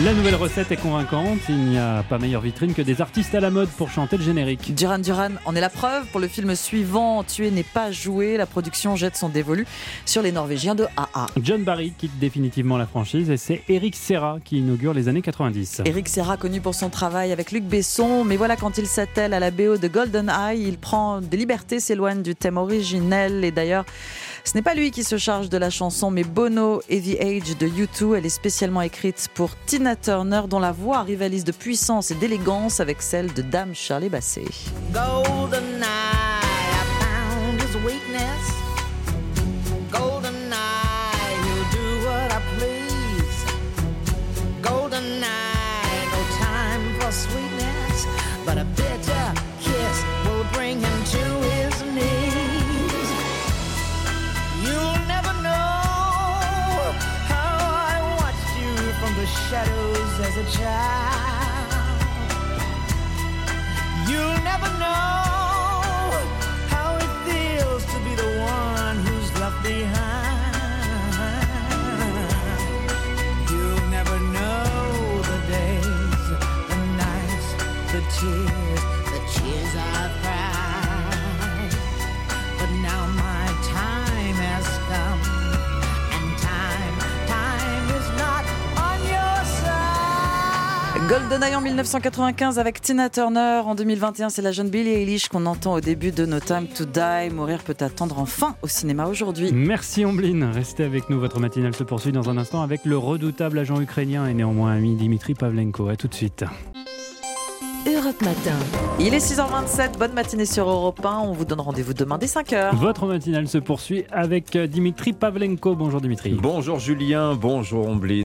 La nouvelle recette est convaincante. Il n'y a pas meilleure vitrine que des artistes à la mode pour chanter le générique. Duran Duran en est la preuve. Pour le film suivant, Tuer n'est pas joué, la production jette son dévolu sur les Norvégiens de A A. John Barry quitte définitivement la franchise et c'est Eric Serra qui inaugure les années quatre-vingt-dix. Eric Serra, connu pour son travail avec Luc Besson, mais voilà, quand il s'attelle à la B O de GoldenEye, il prend des libertés, s'éloigne du thème originel. Et d'ailleurs, ce n'est pas lui qui se charge de la chanson, mais Bono et The Age de U deux. Elle est spécialement écrite pour Tina Turner, dont la voix rivalise de puissance et d'élégance avec celle de Dame Shirley Bassey. GoldenEye, I found his weakness. GoldenEye, he'll do what I please. GoldenEye, no time for sweetness, but a bitter kiss will bring him to his knees. You'll never know how I watched you from the shadows as a child. You'll never know how it feels to be the one who's left behind. You'll never know the days, the nights, the tears, the tears I've cried. But now my time has come, and time, time is not on your side. GoldenEye en dix-neuf cent quatre-vingt-quinze avec Tina Turner. En deux mille vingt et un, c'est la jeune Billie Eilish qu'on entend au début de No Time to Die. Mourir peut attendre enfin au cinéma aujourd'hui. Merci Ombline, restez avec nous. Votre matinale se poursuit dans un instant avec le redoutable agent ukrainien et néanmoins ami Dimitri Pavlenko. A tout de suite. Europe Matin. Il est six heures vingt-sept, bonne matinée sur Europe un. On vous donne rendez-vous demain dès cinq heures. Votre matinale se poursuit avec Dimitri Pavlenko. Bonjour Dimitri. Bonjour Julien, bonjour Ombline.